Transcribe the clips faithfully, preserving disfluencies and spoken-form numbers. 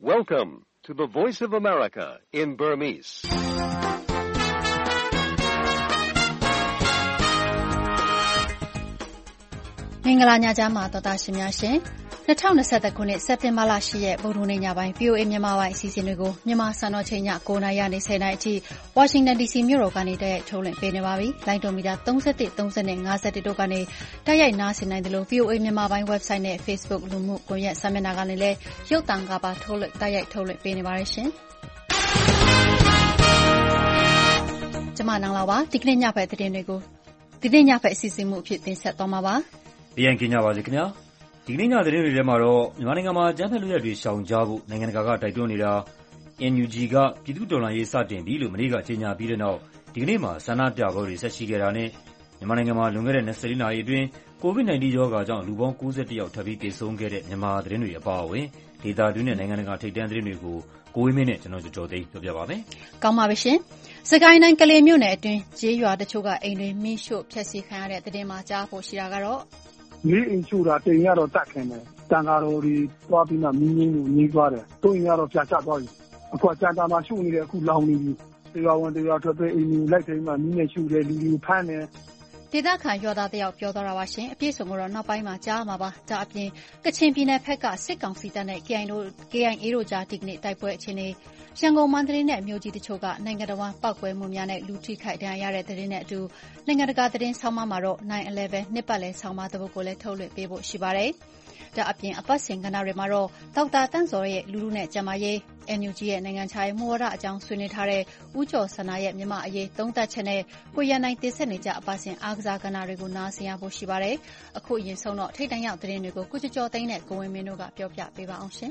Welcome to the Voice of America in Burmese. ။မင်္ဂလာညချမ်းပါသောတာရှင်များရှင်။၂၀၂၁ခုနှစ်စက်တင်ဘာလ၈ရက်ဗုဒ္ဓဟူးနေ့ညပိုင်း ဗွီအိုအေမြန်မာပိုင်းအစီအစဉ်တွေကိုမြန်မာစံတော်ချိန်ည၉နာရီကနေ၁၀နာရီအထိဝါရှင်တန်ဒီစီမြို့တော်ကနေတိုက်ရိုက်ထုတ်လွှင့်ပေးနေပါပြီ။လိုင်းဒိုမီတာ၃၁ ၃၀နဲ့၅၁တို့ကနေတိုက်ရိုက်နားဆင်နိုင်တယ်လို့ ဗွီအိုအေမြန်မာပိုင်း website နဲ့ Facebook လူမှုကွန်ရက်စာမျက်နှာကနေလည်းရုပ်သံကပါထုတ်လွှင့်တိုက်ရိုက်ထုတ်လွှင့်ပေးနေပါတယ်ရှင်။ကျွန်မနန်းလာပါဒီကနေ့ညဖက်သတင်းတွေကိုဒီနေ့ညဖက်အစီအစဉ်မှုအဖြစ်တင်ဆက်သွားမှာပါ။ပြန်ကင်းကြပါစေခင်ဗျာ။ဒီကနေ့ညသတင်းတွေထဲမှာတော့မြန်မာနိုင်ငံမှာအကြမ်းဖက်လုပ်ရပ်တွေရှောင်ကြဖို့နိုင်ငံတကာကတိုက်တွန်းနေတာ အန် ယူ ဂျီ ကပြည်သူ့တော်လှန်ရေးစတင်ပြီလို့မနေ့ကကြေညာပြီးတဲ့နောက်ဒီကနေ့မှာဆန္ဒပြပွဲတွေဆက်ရှိခဲ့တာနဲ့မြန်မာနိုင်ငံမှာလွန်ခဲ့တဲ့၂၄နာရီအတွင်းကိုဗစ် ၁၉ ရောဂါကြောင့်လူပေါင်း၉၁ယောက်ထပ်ပြီးသေဆုံးခဲ့တဲ့မြန်မာသတင်းတွေအပါအဝင်ဒေသတွင်းနဲ့နိုင်ငံတကာထိပ်တန်းသတင်းတွေကိုကိုဝင်းမင်းနဲ့ကျွန်တော်ကျော်ကျော်သိန်းပြောပြပါမယ်။ကောင်းပါပြီရှင်။စကိုင်းတိုင်းကလေးမြို့နယ်အတွင်းကျေးရွာတချို့ကအိမ်တွေမိရှို့ဖျက်ဆီးခံရတဲ့သတင်းမှာကြားဖို့ရှိတာကတော့မြေအိမ်ချို့တာတိမ်ရတော့တတ်ခင်တယ်တန်ဃာတော်တွေသွားပြီးမှမင်းကြီးကိုညီးသွားတယ်တို့အိမ်ကတော့ပြာချသွားပြီအခုစံတာမှာရှုနေတယ်အခုလောင်နေပြီတရားဝင်တရားထွက်တဲ့အိမ်ကြီးလိုက်တိုင်းမှာမိနဲ့ရှုတယ်လူလူဖမ်းတယ်ဒေသခံရွာသားတယောက်ပြောသွားတာပါရှင်အပြည့်စုံကတော့နောက်ပိုင်းမှာကြားမှာပါဒါအပြင်ကချင်ပြည်နယ်ဘက်ကစစ်ကောင်စီတပ်နဲ့ ကေအိုင်အေ တို့ကြားဒီကနေ့တိုက်ပွဲအခြေအနေရန်ကုန်မန္တလေးနဲ့မြို့ကြီးတချို့ကနိုင်ငံတော်ဝန်ပောက်ကွဲမှုများနဲ့လူထိခိုက်ဒဏ်ရာရတဲ့သတင်းနဲ့အတူနိုင်ငံတကာသတင်းဆောင်းပါးမှာတော့ nine eleven နှစ်ပတ်လည်ဆောင်းပါးတစ်ပုဒ်ကိုလည်းထုတ်လွှင့်ပေးဖို့ရှိပါတယ်ဒါအပြင်အပတ်စဉ်ကဏ္ဍတွေမှာတော့ဒေါက်တာတန့်စော်ရဲ့လူလူနဲ့ကျန်းမာရေး အန် ယူ ဂျီ ရဲ့နိုင်ငံခြားရေးမူဝါဒအကြောင်းဆွေးနွေးထားတဲ့ဦးကျော်စန္ဒာရဲ့မြန်မာအရေးသုံးသပ်ချက်နဲ့ကိုရန်နိုင်တင်ဆက်နေကြအပတ်စဉ်အားကစားကဏ္ဍတွေကိုနားဆင်ရဖို့ရှိပါတယ်အခုအရင်ဆုံးတော့ထိတ်တန့်ရောက်သတင်းတွေကိုကိုကျော်ကျော်သိန်းနဲ့ကိုဝင်းမင်းတို့ကပြောပြပေးပါအောင်ရှင်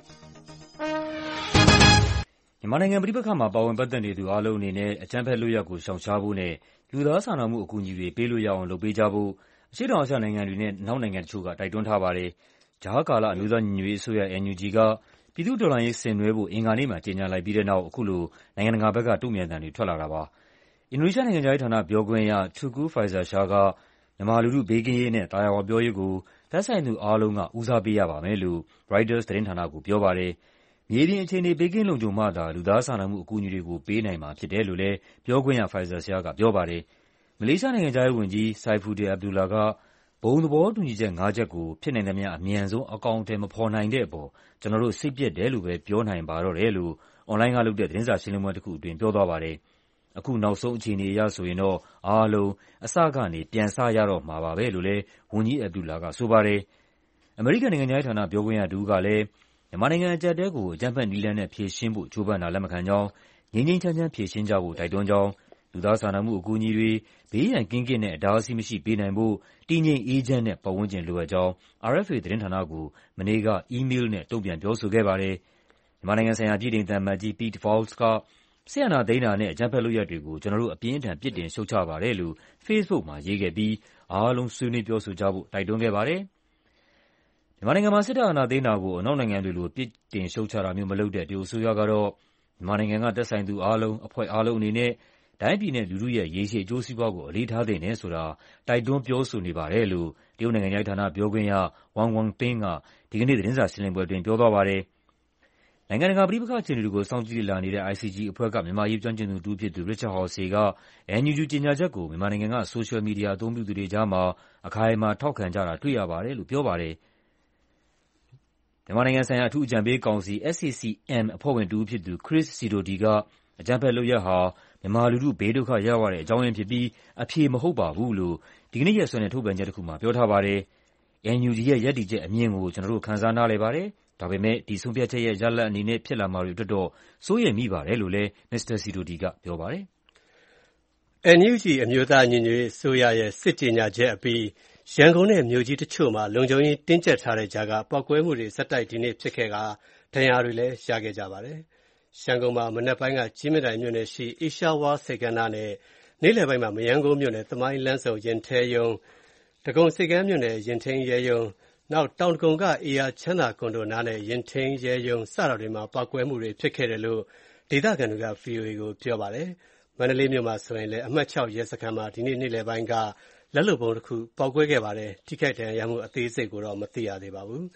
မြန်မာနိုင်ငံပြည်ပခါမှာပါဝင်ပတ်သက်နေသူအားလုံးအနေနဲ့အကြမ်းဖက်လုပ်ရပ်ကိုရှောင်ရှားဖို့နဲ့လူသားစာနာမှုအကူအညီတွေပေးလို့ရအောင်လုပ်ပေးကြဖို့အရှေ့တောင်အာရှနိုင်ငံတွေနဲ့နောက်နိုင်ငံတချို့ကတိုက်တွန်းထားပါတယ်။ဂျာကာလအမျိုးသားညီညွတ်ရေးအစိုးရ အန် ယူ ဂျီ ကပြည်သူ့တော်လှန်ရေးဆင်နွှဲဖို့အင်္ဂါနေ့မှာကြေညာလိုက်ပြီးတဲ့နောက်အခုလိုနိုင်ငံတကာဘက်ကတုံ့ပြန်သံတွေထွက်လာတာပါ။အင်ဒိုနီးရှားနိုင်ငံခြားရေးဌာနပြောခွင့်ရ Teuku Faizasyah ကမြန်မာလူထုဘေးကင်းရေးနဲ့သာယာဝပြောရေးကိုသက်ဆိုင်သူအားလုံးကဦးစားပေးရပါမယ်လို့ Reuters သတင်းဌာနကိုပြောပါတယ်။မြေပြင်အခြေအနေဘေးကင်းလုံခြုံမှသာလူသားစာနာမှုအကူအညီတွေကိုပေးနိုင်မှာဖြစ်တယ်လို့လည်းပြောခွင့်ရ Faizasyah ကပြောပါတယ်။မလေးရှားနိုင်ငံခြားရေးဝန်ကြီး Saifuddin Abdullah ကဘုံသဘောတူညီချက်ငါးချက်ကိုဖြစ်နိုင်သမျှအမြန်ဆုံးအကောင်အထည်မဖော်နိုင်တဲ့အပေါ်ကျနော်တို့စိတ်ပျက်တယ်လို့ပဲပြောနိုင်ပါတော့တယ်လို့အွန်လိုင်းကလုပ်တဲ့သတင်းစာရှင်းလင်းပွဲတစ်ခုအတွင်းပြောသွားပါတယ်။အခုနောက်ဆုံးအခြေအနေအရဆိုရင်တော့အားလုံးအစကနေပြန်စရတော့မှာပါပဲလို့လည်းဝန်ကြီး Abdullah ကဆိုပါတယ်။အမေရိကန်နိုင်ငံခြားရေးဌာနပြောခွင့်ရတစ်ဦးကလည်းမြန်မာနိုင်ငံအကျပ်အတည်းကိုအကြမ်းဖက်နည်းလမ်းနဲ့ဖြေရှင်းဖို့ကြိုးပမ်းတာလက်မခံကြောင်းငြိမ်းငြိမ်းချမ်းချမ်းဖြေရှင်းကြဖို့တိုက်တွန်းကြောင်းလူသားစာနာမှုအကူအညီတွေဘေးရန်ကင်းကင်းနဲ့အတားအဆီးမရှိပေးနိုင်ဖို့တည်ငြိမ်အေးချမ်းတဲ့ပတ်ဝန်းကျင်လိုအပ်ကြောင်း အာအက်ဖ်အေ သတင်းဌာနကိုမနေ့ကအီးမေးလ်နဲ့တုံ့ပြန်ပြောဆိုခဲ့ပါတယ်။မြန်မာနိုင်ငံဆိုင်ရာဗြိတိန်သံအမတ်ကြီး Pete Vowles ကစစ်အာဏာသိမ်းတာနဲ့အကြမ်းဖက်လုပ်ရပ်တွေကိုကျနော်တို့အပြင်းအထန်ပြစ်တင်ရှုတ်ချပါတယ်လို့ Facebook မှာရေးခဲ့ပြီးအားလုံးဆွေးနွေးပြောဆိုကြဖို့တိုက်တွန်းခဲ့ပါတယ်။မြန်မာနိုင်ငံမှာစစ်တပ်အာဏာသိမ်းတာကိုအနောက်နိုင်ငံတွေလိုပြစ်တင်ရှုတ်ချတာမျိုးမလုပ်တဲ့တရုတ်အစိုးရကတော့မြန်မာနိုင်ငံကသက်ဆိုင်သူအားလုံးအဖွဲ့အားလုံးအနေနဲ့တိုင်းပြည်နဲ့လူထုရဲ့ရေရှည်အကျိုးစီးပွားကိုအလေးထားသင့်တယ်ဆိုတာတိုက်တွန်းပြောဆိုနေပါတယ်လို့တရုတ်နိုင်ငံခြားရေးဌာနပြောခွင့်ရ Wang Wenbin ကဒီကနေ့သတင်းစာရှင်းလင်းပွဲအတွင်းပြောသွားပါတယ်။နိုင်ငံတကာပဋိပက္ခအခြေအနေတွေကိုစောင့်ကြည့်လေ့လာနေတဲ့ အိုင် စီ ဂျီ အဖွဲ့ကမြန်မာရေးကျွမ်းကျင်သူတစ်ဦးဖြစ်သူ Richard Horsey က အန် ယူ ဂျီ ကြေညာချက်ကိုမြန်မာနိုင်ငံကဆိုရှယ်မီဒီယာအသုံးပြုသူတွေကြားမှာအခိုင်အမာထောက်ခံကြတာတွေ့ရပါတယ်လို့ပြောပါတယ်။မြန်မာနိုင်ငံဆိုင်ရာအထူးအကြံပေးကောင်စီ အက်စ် အေ စီ အမ် အဖွဲ့ဝင်တစ်ဦးဖြစ်သူ Chris Sidoti ကအကြမ်းဖက်လုပ်ရပ်ဟာမြန်မာလူထုဘေးဒုက္ခရောက်ရတဲ့အကြောင်းရင်းဖြစ်ပြီးအဖြေမဟုတ်ပါဘူးလို့ဒီကနေ့ရက်စွဲနဲ့ထုတ်ပြန်ချက်တစ်ခုမှာပြောထားပါတယ်။ အန် ယူ ဂျီ ရဲ့ရပ်တည်ချက်အမြင်ကိုကျနော်တို့ခံစားနားလည်ပါတယ်။ဒါပေမဲ့ဒီဆုံးဖြတ်ချက်ရဲ့ရလဒ်အနေနဲ့ဖြစ်လာမှာတွေအတွက်တော့စိုးရိမ်မိပါတယ်လို့လည်းမစ္စတာ Sidoti ကပြောပါတယ်။ အန် ယူ ဂျီ အမျိုးသားညီညွတ်ရေးအစိုးရရဲ့စစ်ကြေညာချက်အပြီးရန်ကုန်နဲ့မြို့ကြီးတချို့မှာလုံခြုံရေးတင်းကျပ်ထားတဲ့ကြားကပောက်ကွဲမှုတွေဆက်တိုက်ဒီနေ့ဖြစ်ခဲ့ကာဒဏ်ရာတွေလည်းရခဲ့ကြပါတယ်။ရန်ကုန်မှာမနက်ပိုင်းကကြည့်မြင်တိုင်မြို့နယ်ရှိအေးရှားဝါးစိတ်ကမ်းနားနဲ့နေ့လယ်ပိုင်းမှာမရမ်းကုန်းမြို့နယ်သမိုင်းလမ်းဆုံရင်ထဲရုံးဒဂုံစိတ်ကမ်းမြို့နယ်ရင်ထိန်ရဲရုံးနောက်တောင်ဒဂုံကအေယာချမ်းသာကွန်ဒိုနားနဲ့ရင်ထိန်ရဲရုံးစတာတွေမှာပောက်ကွဲမှုတွေဖြစ်ခဲ့တယ်လို့ဒေသခံတွေက ဗွီအိုအေကိုပြောပါတယ်။မန္တလေးမြို့မှာဆိုရင်လည်းအမှတ်၆ရဲစခန်းမှာဒီနေ့နေ့လယ်ပိုင်းကလက်လုပ်ဗုံးတစ်ခုပေါက်ကွဲခဲ့ပါတယ်။ထိခိုက်ဒဏ်ရာရမှုအသေးစိတ်ကိုတော့မသိရသေးပါဘူး။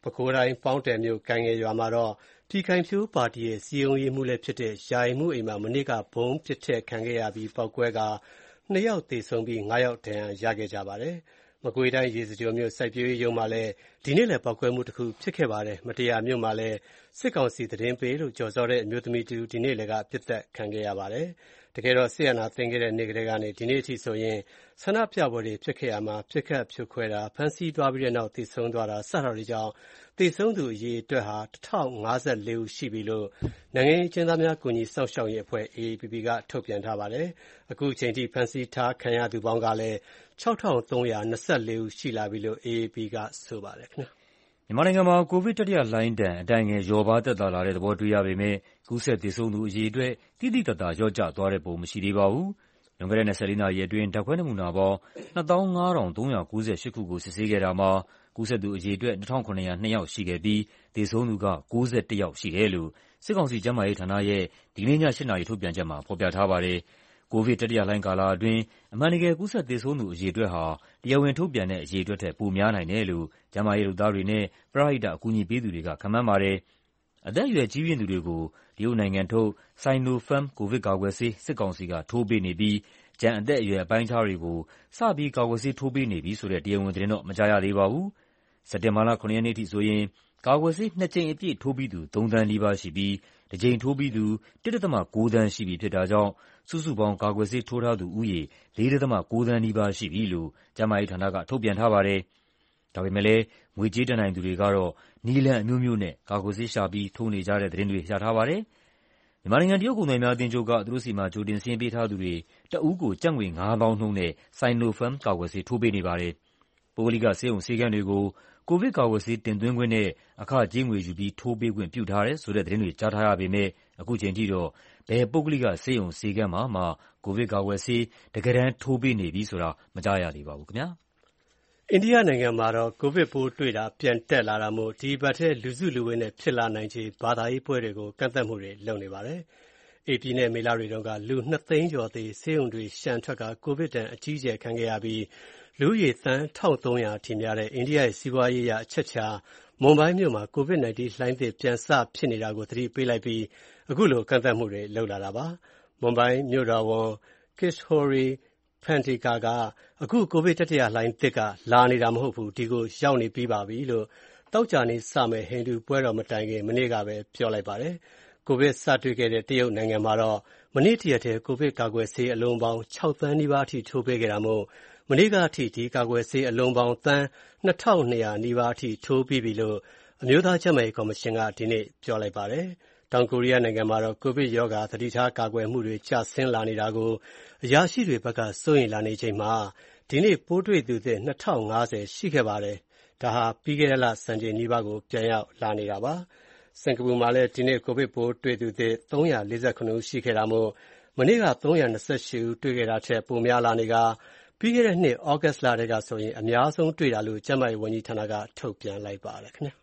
ပဲခူးတိုင်းပေါင်းတယ်မြို့ကိုင်ငယ်ရွာမှာတော့ပြည်ခိုင်ဖြိုးပါတီရဲ့စည်းရုံးရေးမှူးလည်းဖြစ်တဲ့ယာယီမှူးအိမ်မှာမနေ့ကဗုံးပစ်ထည့်ခံခဲ့ရပြီးပေါက်ကွဲကာနှစ်ယောက်သေဆုံးပြီးငါးယောက်ဒဏ်ရာရခဲ့ကြပါတယ်။မကွေးတိုင်းရေစကြိုမြို့စိုက်ပျိုးရေးရုံးမှာလည်းဒီနေ့လည်းပေါက်ကွဲမှုတစ်ခုဖြစ်ခဲ့ပါတယ်။မတရားမြို့မှာလည်းစစ်ကောင်စီသတင်းပေးလို့ကြော်စောတဲ့အမျိုးသမီးတူဒီနေ့လည်းကပြစ်သက်ခံခဲ့ရပါတယ်။တကယ်တော့ဆီယနာသိမ်းခဲ့တဲ့နေ့ကလေးကနေဒီနေ့အထိဆိုရင်ဆန္ဒပြပွဲတွေဖြစ်ခဲ့ရမှာပြစ်ခတ်ဖြိုခွဲတာဖမ်းဆီးသွားပြီးတဲ့နောက်သေဆုံးသွားတာစတာတွေကြောင့်သေဆုံးသူအရေအတွက်ဟာတစ်ထောင်ငါးဆယ်လေးဦးရှိပြီလို့နိုင်ငံရေးကျင်းသားများကူညီစောင့်ရှောက်ရေးအဖွဲ့ အေ အေ ပီ ပီ ကထုတ်ပြန်ထားပါတယ်။အခုချိန်ထိဖမ်းဆီးထားခံရသူပေါင်းကလည်းခြောက်ထောင်သုံးရာနှစ်ဆယ်လေးဦးရှိလာပြီလို့ အေ အေ ပီ ကဆိုပါတယ်ခင်ဗျာ။မြန်မာနိုင်ငံမှာကိုဗစ်တတိယလှိုင်းဒဏ်အတိုင်းငယ်လျော့ပါးသက်သာလာတဲ့သဘောတွေ့ရပေမဲ့ကူးစက်သေဆုံးသူအရေအတွက်တိတိတတ်တာလျော့ကျသွားတဲ့ပုံမရှိသေးပါဘူး။လွန်ခဲ့တဲ့၂၄နာရီအတွင်းဓာတ်ခွဲနမူနာပေါင်းနှစ်သောင်းငါးထောင်သုံးရာကိုးဆယ်ရှစ်ခုကိုစစ်ဆေးခဲ့တာမှာကူးစက်သူအရေအတွက်နှစ်ထောင်ခုနှစ်ရာနှစ်ယောက်ရှိခဲ့ပြီးသေဆုံးသူကကိုးဆယ်တစ်ယောက်ရှိတယ်လို့စစ်ကောင်စီကျန်းမာရေးဌာနရဲ့ဒီနေ့ည၈နာရီထုတ်ပြန်ချက်မှာဖော်ပြထားပါတယ်။ကိုဗစ်တတိယလှိုင်းကာလအတွင်းအမှန်တကယ်ကူးစက်သေဆုံးသူအရေအတွက်ဟာတရားဝင်ထုတ်ပြန်တဲ့အရေအတွက်ထက်ပိုများနိုင်တယ်လို့ကျန်းမာရေးလုပ်သားတွေနဲ့ပရဟိတအကူအညီပေးသူတွေကခန့်မှန်းပါတယ်။အသက်အရွယ်ကြီးရင့်သူတွေကိုတရုတ်နိုင်ငံထုတ် Sinopharm ကိုဗစ်ကာကွယ်ဆေးစစ်ကောင်စီကထိုးပေးနေပြီးကျန်အသက်အရွယ်အပိုင်းအခြားတွေကိုစပြီးကာကွယ်ဆေးထိုးပေးနေပြီဆိုတဲ့တရားဝင်သတင်းတော့မကြားရသေးပါဘူး။စက်တင်ဘာလခုနှစ်ရက်နေ့ထိဆိုရင်ကာကွယ်ဆေးနှစ်ကြိမ်အပြည့်ထိုးပြီးသူသုံးသန်းနီးပါးရှိပြီးတစ်ကြိမ်ထိုးပြီးသူတစ်ဒသမကိုးသန်းရှိပြီဖြစ်တာကြောင့်စုစုပေါင်းကာကွယ်ဆေးထိုးထားသူဦးရေလေးဒသမကိုးသန်းနီးပါးရှိပြီလို့ကျန်းမာရေးဌာနကထုတ်ပြန်ထားပါတယ်။ဒါပေမဲ့လည်းငွေကြေးတတ်နိုင်သူတွေကတော့နည်းလမ်းအမျိုးမျိုးနဲ့ကာကွယ်ဆေးရှာပြီးထိုးနေကြတဲ့သတင်းတွေရထားပါတယ်။မြန်မာနိုင်ငံတရုတ်ကုန်သည်များအသင်းချုပ်ကသူတို့စီမှာကြိုတင်စာရင်းပေးထားသူတွေတဦးကိုကျပ်ငွေငါးသောင်းနှုန်းနဲ့ Sinopharm ကာကွယ်ဆေးထိုးပေးနေပါတယ်။ပုဂ္ဂလိကဆေးရုံဆေးခန်းတွေကိုကိုဗစ်ကာကွယ်ဆေးတင်သွင်းခွင့်နဲ့အခကြေးငွေယူပြီးထိုးပေးခွင့်ပြုထားတယ်ဆိုတဲ့သတင်းတွေကြားထားရပေမဲ့အခုချိန်ထိတော့ဘယ်ပုဂ္ဂလိကဆေးရုံဆေးခန်းမှာမှကိုဗစ်ကာကွယ်ဆေးတကယ်တမ်းထိုးပေးနေပြီဆိုတာမကြားရသေးပါဘူးခင်ဗျာ။အိန္ဒိယနိုင်ငံမှာတော့ကိုဗစ်ပိုးတွေ့တာပြန်တက်လာတာမို့ဒီဘက်ထဲလူစုလူဝေးနဲ့ဖြစ်လာနိုင်ခြေဘာသာရေးပွဲတွေကိုကန့်သတ်မှုတွေလုပ်နေပါတယ်။အေပြည်နဲ့မေလတွေတုန်းကလူနှစ်သိန်းကျော်သေးဆေးရုံတွေရှံထွက်ကကိုဗစ်တန်အကြီးအကျယ်ခံခဲ့ရပြီးလူဦးရေသန်းတစ်ထောင်သုံးရာထိများတဲ့အိန္ဒိယရဲ့စီးပွားရေးအချက်အခြာမွန်ဘိုင်းမြို့မှာကိုဗစ်၁၉လှိုင်းသစ်ပြန်စဖြစ်နေတာကိုသတိပေးလိုက်ပြီးအခုလိုကန့်သတ်မှုတွေလုပ်လာတာပါ။မွန်ဘိုင်းမြို့တော်ဝန် Kishore Phandikar ကအခုကိုဗစ်တတိယလှိုင်းသစ်ကလာနေတာမဟုတ်ဘူးဒီကိုရောက်နေပြီးပါပြီလို့သောကြာနေ့စမယ့်ဟိန္ဒူပွဲတော်မတိုင်ခင်မနေ့ကပဲပြောလိုက်ပါတယ်။ကိုဗစ်စတွေ့ခဲ့တဲ့တရုတ်နိုင်ငံမှာတော့မနေ့တရက်တည်းကိုဗစ်ကာကွယ်ဆေးအလုံးပေါင်းခြောက်သန်းနီးပါးအထိထိုးပေးခဲ့တာမို့မနေ့ကအထိဒီကာကွယ်ဆေးအလုံးပေါင်းသန်းနှစ်ထောင်နှစ်ရာနီးပါးအထိထိုးပြီးပြီလို့အမျိုးသားကျန်းမာရေးကော်မရှင်ကဒီနေ့ပြောလိုက်ပါတယ်။တောင်ကိုရီးယားနိုင်ငံမှာတော့ကိုဗစ်ရောဂါသတိထားကာကွယ်မှုတွေကျဆင်းလာနေတာကိုအရာရှိတွေဘက်ကစိုးရိမ်လာနေချိန်မှာဒီနေ့ပိုးတွေ့သူသစ်နှစ်ထောင်ငါးဆယ်ရှိခဲ့ပါတယ်။ဒါဟာပြီးခဲ့တဲ့လစံချိန်နီးပါးကိုပြန်ရောက်လာနေတာပါ။စင်ကာပူမှာလည်းဒီနေ့ကိုဗစ်ပိုးတွေ့သူသစ်သုံးရာလေးဆယ်ခုနှစ်ဦးရှိခဲ့တာမို့မနေ့ကသုံးရာနှစ်ဆယ့်ရှစ်ဦးတွေ့ခဲ့တာထက်ပိုများလာနေကပြီးခဲ့တဲ့နှစ်ဩဂတ်လတည်းကဆိုရင်အများဆုံးတွေ့တာလို့ကျန်းမာရေးဝန်ကြီးဌာနကထုတ်ပြန်လိုက်ပါတယ်ခင်ဗျာ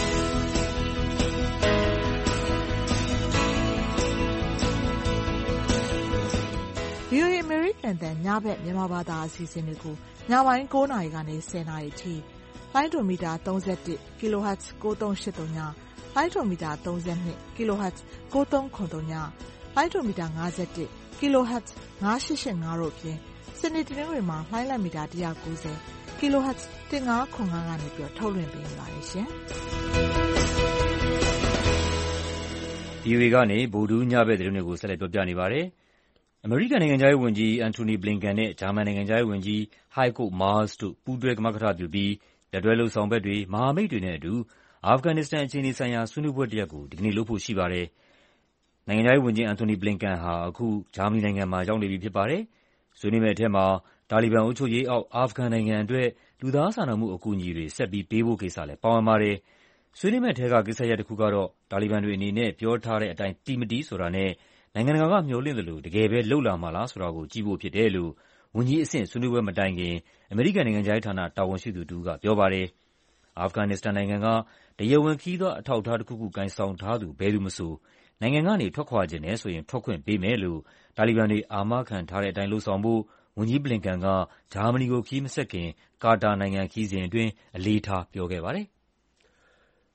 ။ ဗွီအိုအေ American တန်ညဘက်မြန်မာဘာသာအစီအစဉ်တွေကိုညပိုင်းကိုးနာရီကနေဆယ်နာရီထိလိုင်းဒိုမီတာသုံး၁၁ kilohertz ကိုးသုံးရှစ်သုံးညလိုင်းဒိုမီတာသုံး၂ kilohertz ကိုးသုံးခုသုံးညလိုင်းဒိုမီတာ၅၁ kilohertz ငါးရှစ်ရှစ်ငါးတို့အပြင်စနေတနင်္ဂနွေမှာလှိုင်းလံမီတာ၁၉၀ kilohertz ၁၅ခု၅ကနေပြီးထုတ်လွှင့်ပေးနေပါတယ်ရှင်။ဗွီအိုအေကနေဗုဒ္ဓညဘက်သတင်းတွေကိုဆက်လက်ပြောပြနေပါတယ်။အမေရိကန်နိုင်ငံခြားရေးဝန်ကြီးအန်ထိုနီဘလင်ကန်နဲ့ဂျာမန်နိုင်ငံခြားရေးဝန်ကြီးဟိုက်ကိုမားစ်တို့ပူးတွဲကမကထပြုပြီးလက်တွဲလုပ်ဆောင်ဘက်တွေမဟာမိတ်တွေနဲ့အတူအာဖဂန်နစ္စတန်အခြေအနေဆိုင်ရာဆွေးနွေးပွဲတစ်ရပ်ကိုဒီကနေ့လုပ်ဖို့ရှိပါတယ်။နိုင်ငံခြားရေးဝန်ကြီးအန်ထိုနီဘလင်ကန်ဟာအခုဂျာမနီနိုင်ငံမှာရောက်နေပြီဖြစ်ပါတယ်။ဆွေးနွေးမယ့်အထက်မှာတာလီဘန်အုပ်ချုပ်ရေးအောက်အာဖဂန်နိုင်ငံအတွက်လူသားစာနာမှုအကူအညီတွေဆက်ပြီးပေးဖို့ကိစ္စလည်းပါဝင်ပါတယ်။ဆွေးနွေးမယ့်အထက်ကကိစ္စရပ်တစ်ခုကတော့တာလီဘန်တွေအနေနဲ့ပြောထားတဲ့အတိုင်းတီမတီဆိုတာနဲ့နိုင်ငံတကာကမျှော်လင့်သလိုတကယ်ပဲလုပ်လာမှာလားဆိုတာကိုကြည့်ဖို့ဖြစ်တယ်လို့ဝန်ကြီးအဆင့်ဆွေးနွေးပွဲမတိုင်ခင်အမေရိကန်နိုင်ငံခြားရေးဌာနတာဝန်ရှိသူတစ်ဦးကပြောပါတယ်။အာဖဂန်နစ္စတန်နိုင်ငံကတရားဝင်ခရီးသွားအထောက်အထားတစ်ခုခုကိုင်ဆောင်ထားသူဘယ်သူမဆိုနိုင်ငံကနေထွက်ခွာချင်တယ်ဆိုရင်ထွက်ခွင့်ပေးမယ်လို့တာလီဘန်တွေအာမခံထားတဲ့အတိုင်းလုပ်ဆောင်ဖို့ဝန်ကြီးဘလင်ကန်ကဂျာမနီကိုခရီးမဆက်ခင်ကာတာနိုင်ငံခရီးစဉ်အတွင်းအလေးထားပြောခဲ့ပါတယ်။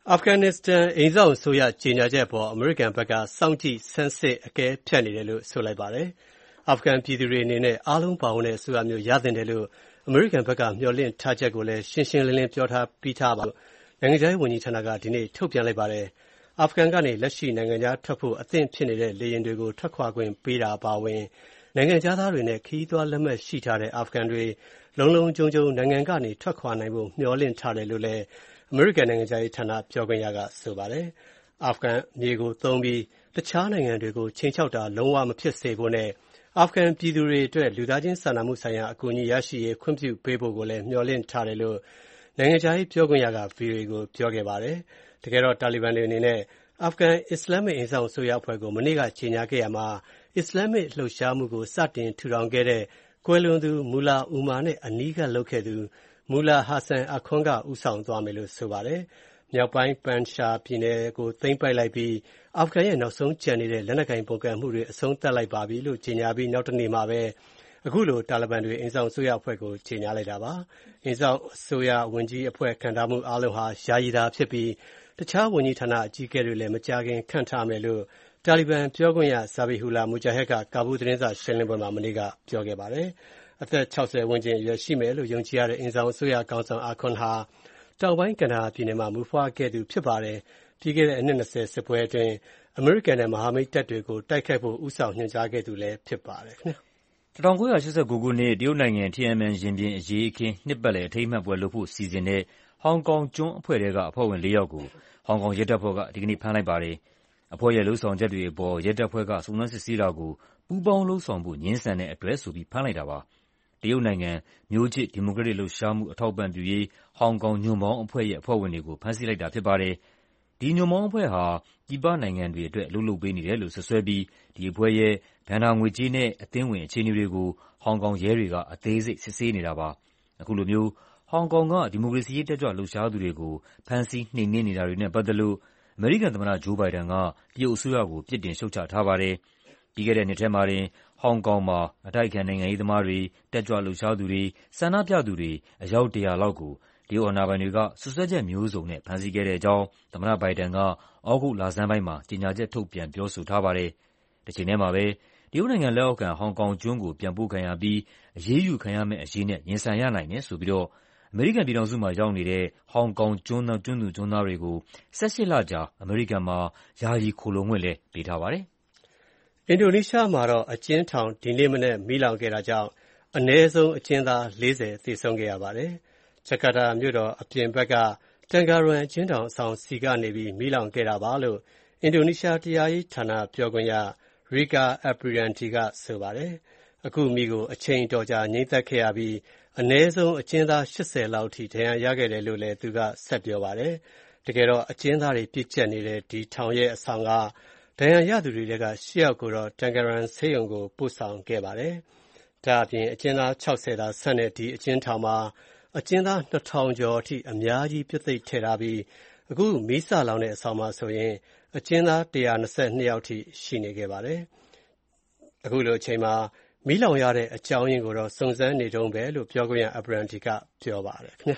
အာဖဂန်နစ္စတန်အိမ်စောင့်အစိုးရကြေညာချက်အပေါ်အမေရိကန်ဘက်ကစောင့်ကြည့်ဆန်းစစ်အကဲဖြတ်နေတယ်လို့ဆိုလိုက်ပါတယ်။အာဖဂန်ပြည်သူတွေအနေနဲ့အားလုံးပါဝင်တဲ့အစိုးရမျိုးရသင့်တယ်လို့အမေရိကန်ဘက်ကမျှော်လင့်ထားချက်ကိုလည်းရှင်းရှင်းလင်းလင်းပြောထားပြီးသားပါလို့နိုင်ငံခြားရေးဝန်ကြီးဌာနကဒီနေ့ထုတ်ပြန်လိုက်ပါတယ်။အာဖဂန်ကနေလက်ရှိနိုင်ငံခြားထွက်ဖို့အသင့်ဖြစ်နေတဲ့လေယာဉ်တွေကိုထွက်ခွာခွင့်ပေးတာပါဝင်နိုင်ငံခြားသားတွေနဲ့ခရီးသွားလက်မှတ်ရှိထားတဲ့အာဖဂန်တွေလုံလုံခြုံခြုံနိုင်ငံကနေထွက်ခွာနိုင်ဖို့မျှော်လင့်ထားတယ်လို့လည်းအမေရိကန်နိုင်ငံခြားရေးဌာနပြောခွင့်ရကဆိုပါတယ်။အာဖဂန်မြေကိုသုံးပြီးတခြားနိုင်ငံတွေကိုချိန်ချောက်တာလုံးဝမဖြစ်စေဖို့နဲ့အာဖဂန်ပြည်သူတွေအတွက်လူသားချင်းစာနာမှုဆိုင်ရာအကူအညီရရှိရေးခွင့်ပြုပေးဖို့ကိုလည်းမျှော်လင့်ထားတယ်လို့နိုင်ငံခြားရေးပြောခွင့်ရက ဗွီအိုအေကိုပြောခဲ့ပါတယ်။တကယ်တော့တာလီဘန်တွေအနေနဲ့အာဖဂန်အစ္စလာမစ်အိမ်စောင့်အစိုးရအဖွဲ့ကိုမနေ့ကကြေညာခဲ့ရမှာအစ္စလာမစ်လှုပ်ရှားမှုကိုစတင်ထူထောင်ခဲ့တဲ့ကွယ်လွန်သူမူလာအူမာနဲ့အနီးကပ်လုပ်ခဲ့သူမူလာဟာဆန်အခွန်ကဦးဆောင်သွားမယ်လို့ဆိုပါတယ်။မြောက်ပိုင်းပန်ရှာပြည်နယ်ကိုသိမ်းပိုက်လိုက်ပြီးအာဖဂန်ရဲ့နောက်ဆုံးကျန်နေတဲ့လက်နက်ကိုင်ပုန်ကန်မှုတွေအဆုံးသတ်လိုက်ပါပြီလို့ကြေညာပြီးနောက်တနေ့မှာပဲအခုလိုတာလီဘန်တွေအိမ်ဆောင်အစိုးရအဖွဲ့ကိုကြေညာလိုက်တာပါ။အိမ်ဆောင်အစိုးရဝန်ကြီးအဖွဲ့ခန့်ထားမှုအားလုံးဟာယာယီတာဖြစ်ပြီးတခြားဝန်ကြီးဌာနအကြီးအကဲတွေလည်းမကြာခင်ခန့်ထားမယ်လို့တာလီဘန်ပြောခွင့်ရဇာဘီဟူလာမူဂျာဟစ်ကကာဘူးသတင်းစာရှင်းလင်းပွဲမှာမနေ့ကပြောခဲ့ပါတယ်။အသက်ခြောက်ဆယ်ဝန်းကျင်အရွယ်ရှိမယ်လို့ယုံကြည်ရတဲ့အိမ်ဆောင်အစိုးရခေါင်းဆောင်အာခွန်ဟာတောင်ပိုင်းကန်ဒါဟာပြည်နယ်မှာမူဖွားခဲ့သူဖြစ်ပါတယ်။ပြီးခဲ့တဲ့အနှစ်၂၀စစ်ပွဲအတွင်းအမေရိကန်နဲ့မဟာမိတ်တပ်တွေကိုတိုက်ခိုက်ဖို့ဦးဆောင်ညွှန်ကြားခဲ့သူလည်းဖြစ်ပါတယ်ခင်ဗျာ။၁၉၈၉ခုနှစ်တရုတ်နိုင်ငံတီယန်အန်မန်ရင်ပြင်အရေးအခင်းနှစ်ပတ်လည်အထိမ်းအမှတ်ပွဲလုပ်ဖို့စီစဉ်တဲ့ဟောင်ကောင်ကျွန်းအဖွဲ့ထဲကအဖွဲ့ဝင်လေးယောက်ကိုဟောင်ကောင်ရဲတပ်ဖွဲ့ကဒီကနေ့ဖမ်းလိုက်ပါတယ်။အဖွဲ့ရဲ့လုပ်ဆောင်ချက်တွေအပေါ်ရဲတပ်ဖွဲ့ကစုံစမ်းစစ်ဆေးတာကိုပူးပေါင်းလုပ်ဆောင်ဖို့ငြင်းဆန်တဲ့အတွက်ဆိုပြီးဖမ်းလိုက်တာပါ။တရုတ်နိုင်ငံမျိုးချစ်ဒီမိုကရက်တစ်လှုပ်ရှားမှုအထောက်အပံ့ပြုရေးဟောင်ကောင်ညွန့်ပေါင်းအဖွဲ့ရဲ့အဖွဲ့ဝင်တွေကိုဖမ်းဆီးလိုက်တာဖြစ်ပါတယ်။ဒီညွန့်ပေါင်းအဖွဲ့ဟာပြည်ပနိုင်ငံတွေအတွက်အလုပ်လုပ်ပေးနေတယ်လို့စွပ်စွဲပြီးဒီအဖွဲ့ရဲ့ဘဏ္ဍာငွေကြေးနဲ့အသင်းဝင်အခြေအနေတွေကိုဟောင်ကောင်ရဲတွေကအသေးစိတ်စစ်ဆေးနေတာပါ။အခုလိုမျိုးဟောင်ကောင်ကဒီမိုကရေစီရေးတက်ကြွလှုပ်ရှားသူတွေကိုဖမ်းဆီးနှိမ်နင်းနေတာတွေနဲ့ပတ်သက်လို့အမေရိကန်သမ္မတဂျိုးဘိုင်ဒန်ကတရုတ်အစိုးရကိုပြစ်တင်ရှုတ်ချထားပါတယ်။ပြီးခဲ့တဲ့နှစ်ထဲမှာတင်ဟောင်ကောင်မှာအတိုက်အခံနိုင်ငံရေးသမားတွေတက်ကြွလှုပ်ရှားသူတွေဆန္ဒပြသူတွေအယောက်တရာလောက်ကိုတရုတ်အာဏာပိုင်တွေကစွပ်စွဲချက်မျိုးစုံနဲ့ဖမ်းဆီးခဲ့တဲ့အကြောင်းသမ္မတဘိုင်ဒန်ကဩဂုတ်လဆန်းပိုင်းမှာကြေညာချက်ထုတ်ပြန်ပြောဆိုထားပါတယ်။တချိန်ထဲမှာပဲတရုတ်နိုင်ငံလက်အောက်ခံဟောင်ကောင်ကျွန်းကိုပြန်ပို့ခံရပြီးအရေးယူခံရမယ့်အရေးနဲ့ရင်ဆိုင်ရနိုင်တယ်ဆိုပြီးတော့အမေရိကန်ပြည်ထောင်စုမှာရောက်နေတဲ့ဟောင်ကောင်ကျွန်းသားကျွန်းသူကျွန်းသားတွေကို၁၈လကြာအမေရိကန်မှာယာယီခိုလှုံခွင့်လည်းပေးထားပါတယ်။အင်ဒိုနီးရှားမှာတော့အကျဉ်းထောင်ဒီနေ့မနက်မီးလောင်ခဲ့တာကြောင့်အနည်းဆုံးအကျဉ်းသားလေးဆယ်သေဆုံးခဲ့ရပါတယ်။ဂျကာတာမြို့တော်အပြင်ဘက်ကတန်ကာရွန်အကျဉ်းထောင်အဆောင်စီကနေပြီးမီးလောင်ခဲ့တာပါလို့အင်ဒိုနီးရှားတရားရေးဌာနပြောခွင့်ရရီကာအပရီယန်တီကဆိုပါတယ်။အခုမီးကိုအချိန်တော်ကြာငြိမ်းသတ်ခဲ့ရပြီးအနည်းဆုံးအကျဉ်းသား၈၀လောက်ထိဒဏ်ရာရခဲ့တယ်လို့လည်းသူကဆက်ပြောပါတယ်။တကယ်တော့အကျဉ်းသားတွေပြည့်ကျက်နေတဲ့ဒီထောင်ရဲ့အဆောင်ကဒဏ်ရာရသူတွေထဲက၈ယောက်ကိုတော့တန်ကာရန်ဆေးရုံကိုပို့ဆောင်ခဲ့ပါတယ်။ဒါအပြင်အကျဉ်းသား၆၀သာဆန့်တဲ့ဒီအကျဉ်းထောင်မှာအကျဉ်းသား၂ထောင်ကျော်အထိအများကြီးပြည့်သိပ်ထည့်ထားပြီးအခုမီးစလောင်တဲ့အဆောင်မှာဆိုရင်အကျဉ်းသား၁၂၂ယောက်ထိရှိနေခဲ့ပါတယ်။အခုလိုအချိန်မှာမီးလောင်ရတဲ့အကြောင်းရင်းကိုတော့စုံစမ်းနေတုန်းပဲလို့ပြောခွင့်ရအပရန်တီကပြောပါတယ်ခင်ဗျာ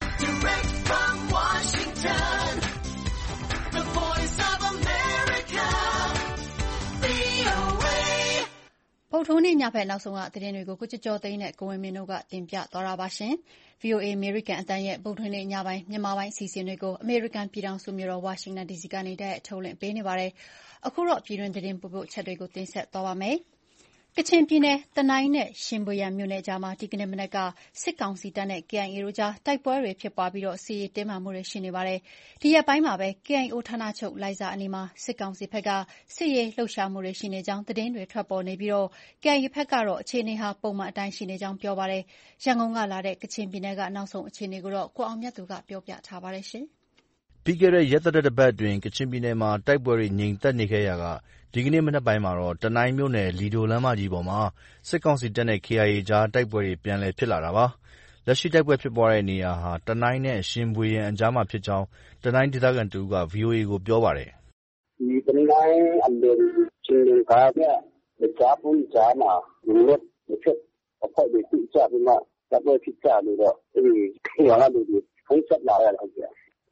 ဗုဒ္ဓဟူးနေ့ညဘက်နောက်ဆုံးကသတင်းတွေကိုကိုကျော်ကျော်သိန်းနဲ့ကိုဝင်းမင်းတို့ကတင်ပြသွားတာပါရှင်။ ဗွီအိုအေ အမေရိကန်အသံရဲ့ဗုဒ္ဓဟူးနေ့ညပိုင်းမြန်မာပိုင်းအစီအစဉ်တွေကိုအမေရိကန်ပြည်ထောင်စုမြို့တော်ဝါရှင်တန်ဒီစီကနေတိုက်ထုတ်လွှင့်ပေးနေပါတယ်။အခုတော့ပြည်တွင်းသတင်းပို့ဖို့ချက်တွေကိုတင်ဆက်သွားပါမယ်။ကချင်ပြည်နယ်တနိုင်းနဲ့ရှင်ဗွေယန်မြို့နယ်ကြားမှာဒီကနေ့မနက်ကစစ်ကောင်စီတပ်နဲ့ ကေအိုင်အေ တို့ကြားတိုက်ပွဲတွေဖြစ်ပွားပြီးစစ်ရေးတင်းမာမှုတွေရှိနေပါတယ်။ဒီရက်ပိုင်းမှာပဲ ကေအိုင်အေ ဌာနချုပ်လိုင်ဇာအနီးမှာစစ်ကောင်စီဘက်ကစစ်ရေးလှုပ်ရှားမှုတွေရှိနေကြောင်းသတင်းတွေထွက်ပေါ်နေပြီး ကေအိုင်အေ ဘက်ကတော့အခြေအနေဟာပုံမှန်အတိုင်းရှိနေကြောင်းပြောပါတယ်။ရန်ကုန်ကလာတဲ့ကချင်ပြည်နယ်ကနောက်ဆုံးအခြေအနေကိုကိုအောင်မြတ်သူကပြောပြထားပါတယ်ရှင်။ပြီးခဲ့တဲ့ရက်သတ္တပတ်အတွင်းကချင်ပြည်နယ်မှာတိုက်ပွဲတွေငြိမ်သက်နေခဲ့ရာကဒီကနေ့မနက်ပိုင်းမှာတော့တနိုင်းမြို့နယ်လီဒိုလမ်းမကြီးပေါ်မှာစစ်ကောင်စီတပ်နဲ့ ကေအိုင်အေ ကြားတိုက်ပွဲတွေပြန်လည်ဖြစ်လာတာပါ။လက်ရှိတိုက်ပွဲဖြစ်ပွားတဲ့နေရာဟာတနိုင်းနဲ့ရှင်ဗွေယန်အကြားမှာဖြစ်ကြောင်းတနိုင်းဒေသခံတဦးက ဗွီအိုအေကိုပြောပါတယ်။ဒီတနိုင်းအလွန်ချင်းလင်ကားနဲ့ကြားပွင့်ကြားမှာလူလက်တစ်ချက်အဖွဲ့တွေပြကြပြီးမှတိုက်ပွဲဖြစ်ကြလို့တော့အဲဒီရွာကလူတွေဖုန်းဆက်လာရတယ်ဟုတ်ကဲ့။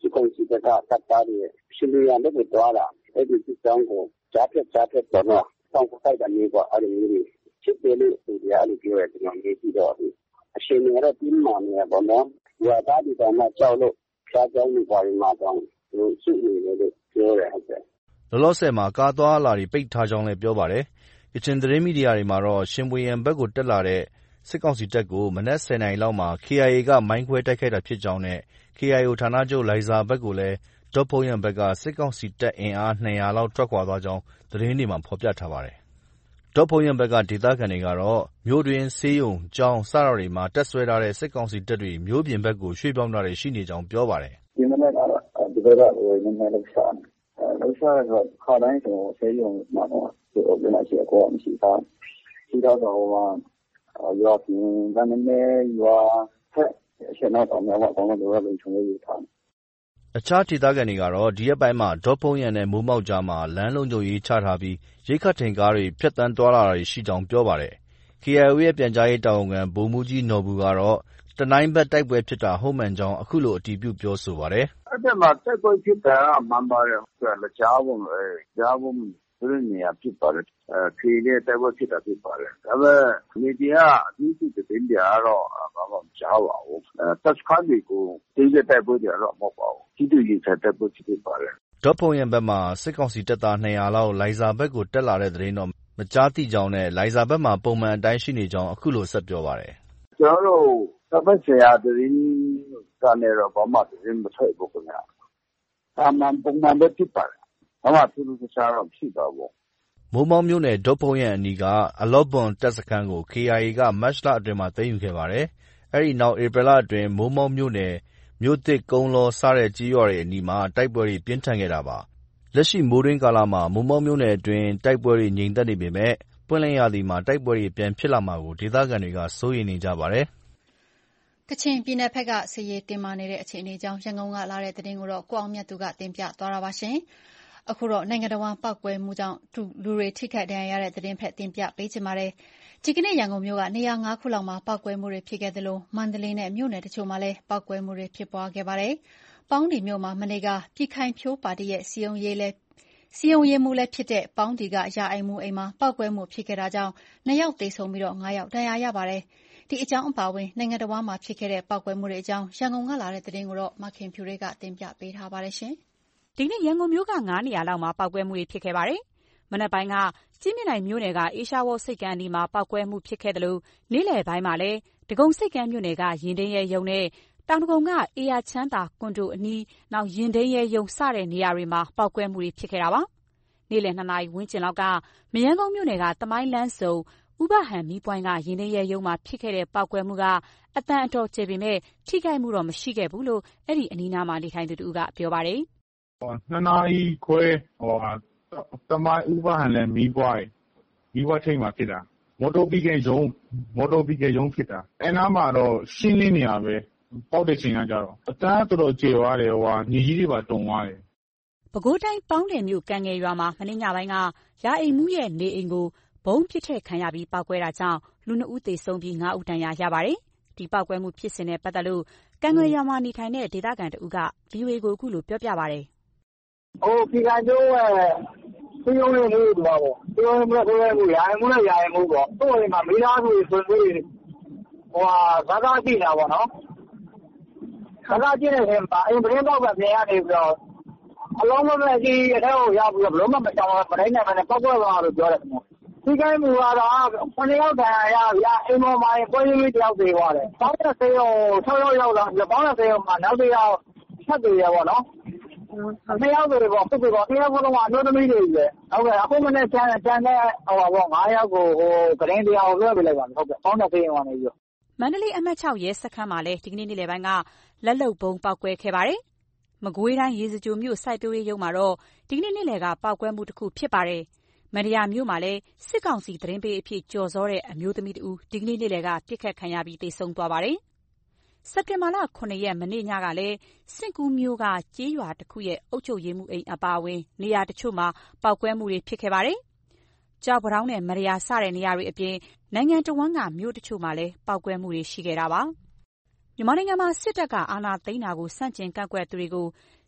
စစ်ကောင်စီကတပ်သားတွေရှင်လျံတဲ့သွားတာအဲ့ဒီစစ်ကြောင်းကိုကြားဖြတ်ကြားဖြတ်တော့တောင်းခိုက်တဲ့မျိုးကအဲ့ဒီမျိုးဖြစ်တယ်လို့သူတွေကအဲ့လိုပြောရတယ်ကျွန်တော်နေပြီးတော့အရှင်တွေတော့ပြင်းမာနေပါတော့ရွာသားတွေကမှကြောက်လို့ဖြားကြောင်းနေပါရင်မှတော့သူရှိနေတယ်လို့ပြောတယ်ဟုတ်တယ်လောလောဆယ်မှာကားသွားလာတွေပိတ်ထားကြောင်းလည်းပြောပါတယ်ကချင်သတင်းမီဒီယာတွေမှာတော့ရှင်ပွေရန်ဘက်ကိုတက်လာတဲ့စစ်ကောင်စီတပ်ကိုမနက်ဆယ်နာရီလောက်မှာ K I A ကမိုင်းခွဲတိုက်ခိုက်တာဖြစ်ကြောင်းနဲ့ K I A ဌာနချုပ်လိုင်ဇာဘက်ကိုလည်းဒေါ့ဖုန်းရန်ဘက်ကစစ်ကောင်စီတပ်အင်အားနှစ်ရာလောက်ထွက်ခွာသွားကြောင်းသတင်းတွေမှာဖော်ပြထားပါတယ်။ဒေါ့ဖုန်းရန်ဘက်ကဒေသခံတွေကတော့မြို့တွင်းဆေးရုံကျောင်းစတာတွေမှာတပ်ဆွဲထားတဲ့စစ်ကောင်စီတပ်တွေမြို့ပြင်ဘက်ကိုရွှေ့ပြောင်းတာတွေရှိနေကြောင်းပြောပါတယ်။ဒီမနေ့ကတော့ဒီဘက်ကဟိုနည်းနည်းလောက်ရှာတယ်။လောက်ရှာတော့ခါတိုင်းဆိုဆေးရုံမှာတော့ဒီအပြင်အရှိအကောမရှိသား။ဒီတော့တော့ဟိုမှာရွာပြင်ကလည်းရွာဖက်အရှင်တော့တော့များတော့တော့လုံခြုံရေးထားတယ်။အခြားဒေသခံတွေကတော့ဒီရက်ပိုင်းမှာဒေါ့ဖုန်းရန်နဲ့မိုးမောက်ကြားမှာလမ်းလုံခြုံရေးချထားပြီးရိတ်ခတ်ထိန်ကားတွေဖြတ်တန်းသွားလာတာတွေရှိကြောင်းပြောပါတယ်။ K I A ရဲ့ပြန်ကြားရေးတာဝန်ခံဗိုလ်မှူးကြီးနော်ဘူကတော့တနိုင်းဘက်တိုက်ပွဲဖြစ်တာဟုတ်မှန်ကြောင်းအခုလိုအတည်ပြုပြောဆိုပါတယ်။အဲ့ဒီမှာတိုက်ပွဲဖြစ်တာမှန်ပါတယ်။ဆိုတော့ကြားဖို့အဲကြားဖို့ဘယ်နေရာဖြစ်ပါတယ်။အဲခေနဲ့တိုက်ပွဲဖြစ်တာဖြစ်ပါတယ်။ဒါပေမဲ့မီဒီယာအကြီးကြီးတဲ့တင်ပြတော့ဘာမှမကြားပါဘူး။အဲတပ်စခန်းတွေကိုဒီတဲ့တိုက်ပွဲတွေတော့မဟုတ်ပါဘူး။ဒီလိုရတဲ့တိုက်ပွဲဖြစ်ပါတယ်။ဒေါ့ဖုန်းရန်ဘက်မှာစစ်ကောင်စီတပ်သားနှစ်ရာလောက်လိုင်ဇာဘက်ကိုတက်လာတဲ့သတင်းတော့မကြားသိကြောင်းနဲ့လိုင်ဇာဘက်မှာပုံမှန်အတိုင်းရှိနေကြောင်းအခုလိုဆက်ပြောပါတယ်။ကျွန်တော်တို့တပ်ဖွဲ့ဆရာသတင်းကနေတော့ဘာမှသတင်းမထွက်ဘူးခင်ဗျာ။အမှန်ပုံမှန်ပဲဖြစ်ပါတယ်။ဘာမှသူတို့စားတော့ဖြစ်တော့ဘူး။မိုးမောက်မြို့နယ်ဒေါ့ဖုန်းရန်အနီးကအလော့ဘွန်တပ်စခန်းကို K I A ကမတ်လအတွင်းမှာသိမ်းယူခဲ့ပါတယ်။အဲဒီနောက်ဧပြီလအတွင်းမိုးမောက်မြို့နယ်မြို့သစ်ကုန်းလောစတဲ့ကြေးရွာတွေအနီးမှာတိုက်ပွဲတွေပြင်းထန်ခဲ့တာပါ။လက်ရှိမိုးတွင်းကာလမှာမိုးမောက်မြို့နယ်အတွင်းတိုက်ပွဲတွေငြိမ်သက်နေပေမဲ့ပွင့်လင်းရာသီမှာတိုက်ပွဲတွေပြန်ဖြစ်လာမှာကိုဒေသခံတွေကစိုးရိမ်နေကြပါတယ်။ကချင်ပြည်နယ်ဘက်ကစစ်ရေးတင်းမာနေတဲ့အခြေအနေကြောင့်ရန်ကုန်ကလာတဲ့သတင်းကိုတော့ကိုအောင်မြတ်သူကတင်ပြသွားတာပါရှင်။အခုတော့နိုင်ငံတော်ဝန်ပောက်ကွဲမှုကြောင့်လူတွေထိခိုက်ဒဏ်ရာရတဲ့သတင်းဖက်တင်ပြပေးချင်ပါတယ်။ဒီကနေ့ရန်ကုန်မြို့ကနေရာငါးခုလောက်မှာပောက်ကွဲမှုတွေဖြစ်ခဲ့သလိုမန္တလေးနဲ့မြို့နယ်တချို့မှာလည်းပောက်ကွဲမှုတွေဖြစ်ပွားခဲ့ပါတယ်။ပေါင်းဒီမြို့မှာမနေ့ကပြည်ခိုင်ဖြိုးပါတီရဲ့စီယုံရေးလဲစီယုံရေးမှုလည်းဖြစ်တဲ့ပေါင်းဒီကရာအိမ်မှုအိမ်မှာပောက်ကွဲမှုဖြစ်ခဲ့တာကြောင့်နှစ်ယောက်သေဆုံးပြီးတော့ငါးယောက်ဒဏ်ရာရပါတယ်။ဒီအကြောင်းအပါအဝင်နိုင်ငံတော်ဝန်မှာဖြစ်ခဲ့တဲ့ပောက်ကွဲမှုတွေအကြောင်းရန်ကုန်ကလာတဲ့သတင်းကိုတော့မခင်ဖြူတွေကတင်ပြပေးထားပါတယ်ရှင်။ဒီနေ့ရန်ကုန်မြို့ကငါးနေရာလောက်မှာပောက်ကွဲမှုတွေဖြစ်ခဲ့ပါတယ်။မနက်ပိုင်းကကြည်မြင့်နိုင်မြို့နယ်ကအေရှားဝေါ်စိတ်ကမ်းအနီးမှာပောက်ကွဲမှုဖြစ်ခဲ့တယ်လို့နေ့လယ်ပိုင်းမှာလည်းဒဂုံစိတ်ကမ်းမြို့နယ်ကရင်တင်းရဲရုံနဲ့တောင်ဒဂုံကအေယာချမ်းသာကွန်ဒိုအနီးနောက်ရင်တင်းရဲရုံစတဲ့နေရာတွေမှာပောက်ကွဲမှုတွေဖြစ်ခဲ့တာပါ။နေ့လယ်နှစ်နာရီဝန်းကျင်လောက်ကမရမ်းကုန်းမြို့နယ်ကတမိုင်းလန်းစုံဥပဟန်မီးပွိုင်းကရင်တင်းရဲရုံမှာဖြစ်ခဲ့တဲ့ပောက်ကွဲမှုကအတန်အတော်ကျေပေမဲ့ထိခိုက်မှုတော့မရှိခဲ့ဘူးလို့အဲ့ဒီအနီးနားမှာနေထိုင်သူတူကပြောပါတယ်။ဟိုနှစ်နာရီခွဲဟိုတမိုင်းဥပဟန်လည်းမီးပွိုင်းမီးပွိုင်းထိတ်မှာဖြစ်တာမော်တော်ဘီကယ်ရုံမော်တော်ဘီကယ်ရုံဖြစ်တာအဲနားမှာတော့ရှင်းလင်းနေရပဲပေါက်တဲ့ချိန်ကကြတော့အတန်းတော်တော်ကျေသွားတယ်ဟိုညီကြီးတွေပါတုံသွားတယ်ပဲခူးတိုင်းပေါင်းတယ်မြို့ကံငယ်ရွာမှာမနေ့ညပိုင်းကရာအိမ်မှုရဲ့နေအိမ်ကိုဘုံပစ်ထည့်ခံရပြီးပောက်ကွဲတာကြောင့်လူနှစ်ဦးသေဆုံးပြီးငါးဦးဒဏ်ရာရပါတယ်။ဒီပောက်ကွဲမှုဖြစ်စဉ်နဲ့ပတ်သက်လို့ကံငယ်ရွာမှာနေထိုင်တဲ့ဒေသခံတဦးက ဗွီအိုအေ ကိုအခုလိုပြောပြပါတယ်။ဟိုပြည်ခိုင်ကျိုးရဲ့စီယုံလေးလေးတို့ပါပေါ့။စီယုံလေးမျိုးကိုယ်မှုရာအိမ်မှုနဲ့ရာအိမ်မှုပေါ့။သူ့အိမ်မှာမိသားစုဆွေမျိုးတွေဟိုဟာသာသာကြည့်တာပေါ့နော်။သာသာကြည့်နေတယ်မှာအိမ်ပရင်းပေါက်ကပြင်ရနေပြီးတော့အလုံးမမဲ့ကြီးအထဲကိုရောက်ပြီးတော့ဘလုံးမမတောင်းမတိုင်းနိုင်နဲ့ပောက်ကွဲသွားလို့ပြောတယ်ခင်ဗျ။ဒီကိန်းမူကတော့ခုနှစ်ယောက်တန်ရရဗျာအိမ်ပေါ်မှာပွဲရင်းလေးတယောက်သေးသွားတယ်။ပေါင်းတဲ့ဆေးရုံ၆ယောက်ရောက်လာပြီးပေါင်းတဲ့ဆေးရုံမှာနောက်တစ်ယောက်ဆက်သေးရပေါ့နော်။နှစ်ယောက်တွေပေါ့ပြစ်ပြပေါ့တစ်ယောက်ကတော့အမျိုးသမီးတွေကြီးပဲ။ဟုတ်ကဲ့အခုမနေ့ကျန်ကျန်တဲ့ဟိုပါပေါ့ငါးယောက်ကိုဟိုဂရင်းတရားကိုလွှဲပေးလိုက်ပါမယ်ဟုတ်ကဲ့ပေါင်းတဲ့ဆေးရုံကနေပြီးမန္တလေးအမှတ်၆ရဲစခန်းမှာလည်းဒီကနေ့နေ့လယ်ပိုင်းကလက်လုံဘုံပောက်ကွဲခဲ့ပါတယ်။မကွေးတိုင်းရေစကြိုမြို့စိုက်ပျိုးရေးရုံမှာတော့ဒီကနေ့နေ့လယ်ကပောက်ကွဲမှုတစ်ခုဖြစ်ပါတယ်။မန္တရာမြို့မှာလည်းစစ်ကောင်စီသတင်းပေးအဖြစ်ကြော်စောတဲ့အမျိုးသမီးတဦးဒီကနေ့နေ့လယ်ကပြစ်ခတ်ခံရပြီးသေဆုံးသွားပါတယ်။စက်တင်ဘာလခုနှစ်ရက်မနေ့ညကလည်းစင့်ကူးမြို့ကကြေးရွာတစ်ခုရဲ့အုပ်ချုပ်ရေးမှုအိမ်အပါအဝင်နေရာတချို့မှာပောက်ကွဲမှုတွေဖြစ်ခဲ့ပါတယ်။ကြောက်ပတောင်းနဲ့မရယာစတဲ့နေရာတွေအပြင်နိုင်ငံတော်ဝန်ကမြို့တချို့မှာလည်းပောက်ကွဲမှုတွေရှိခဲ့တာပါ။မြန်မာနိုင်ငံမှာစစ်တပ်ကအာဏာသိမ်းတာကိုစန့်ကျင်ကန့်ကွက်သူတွေကို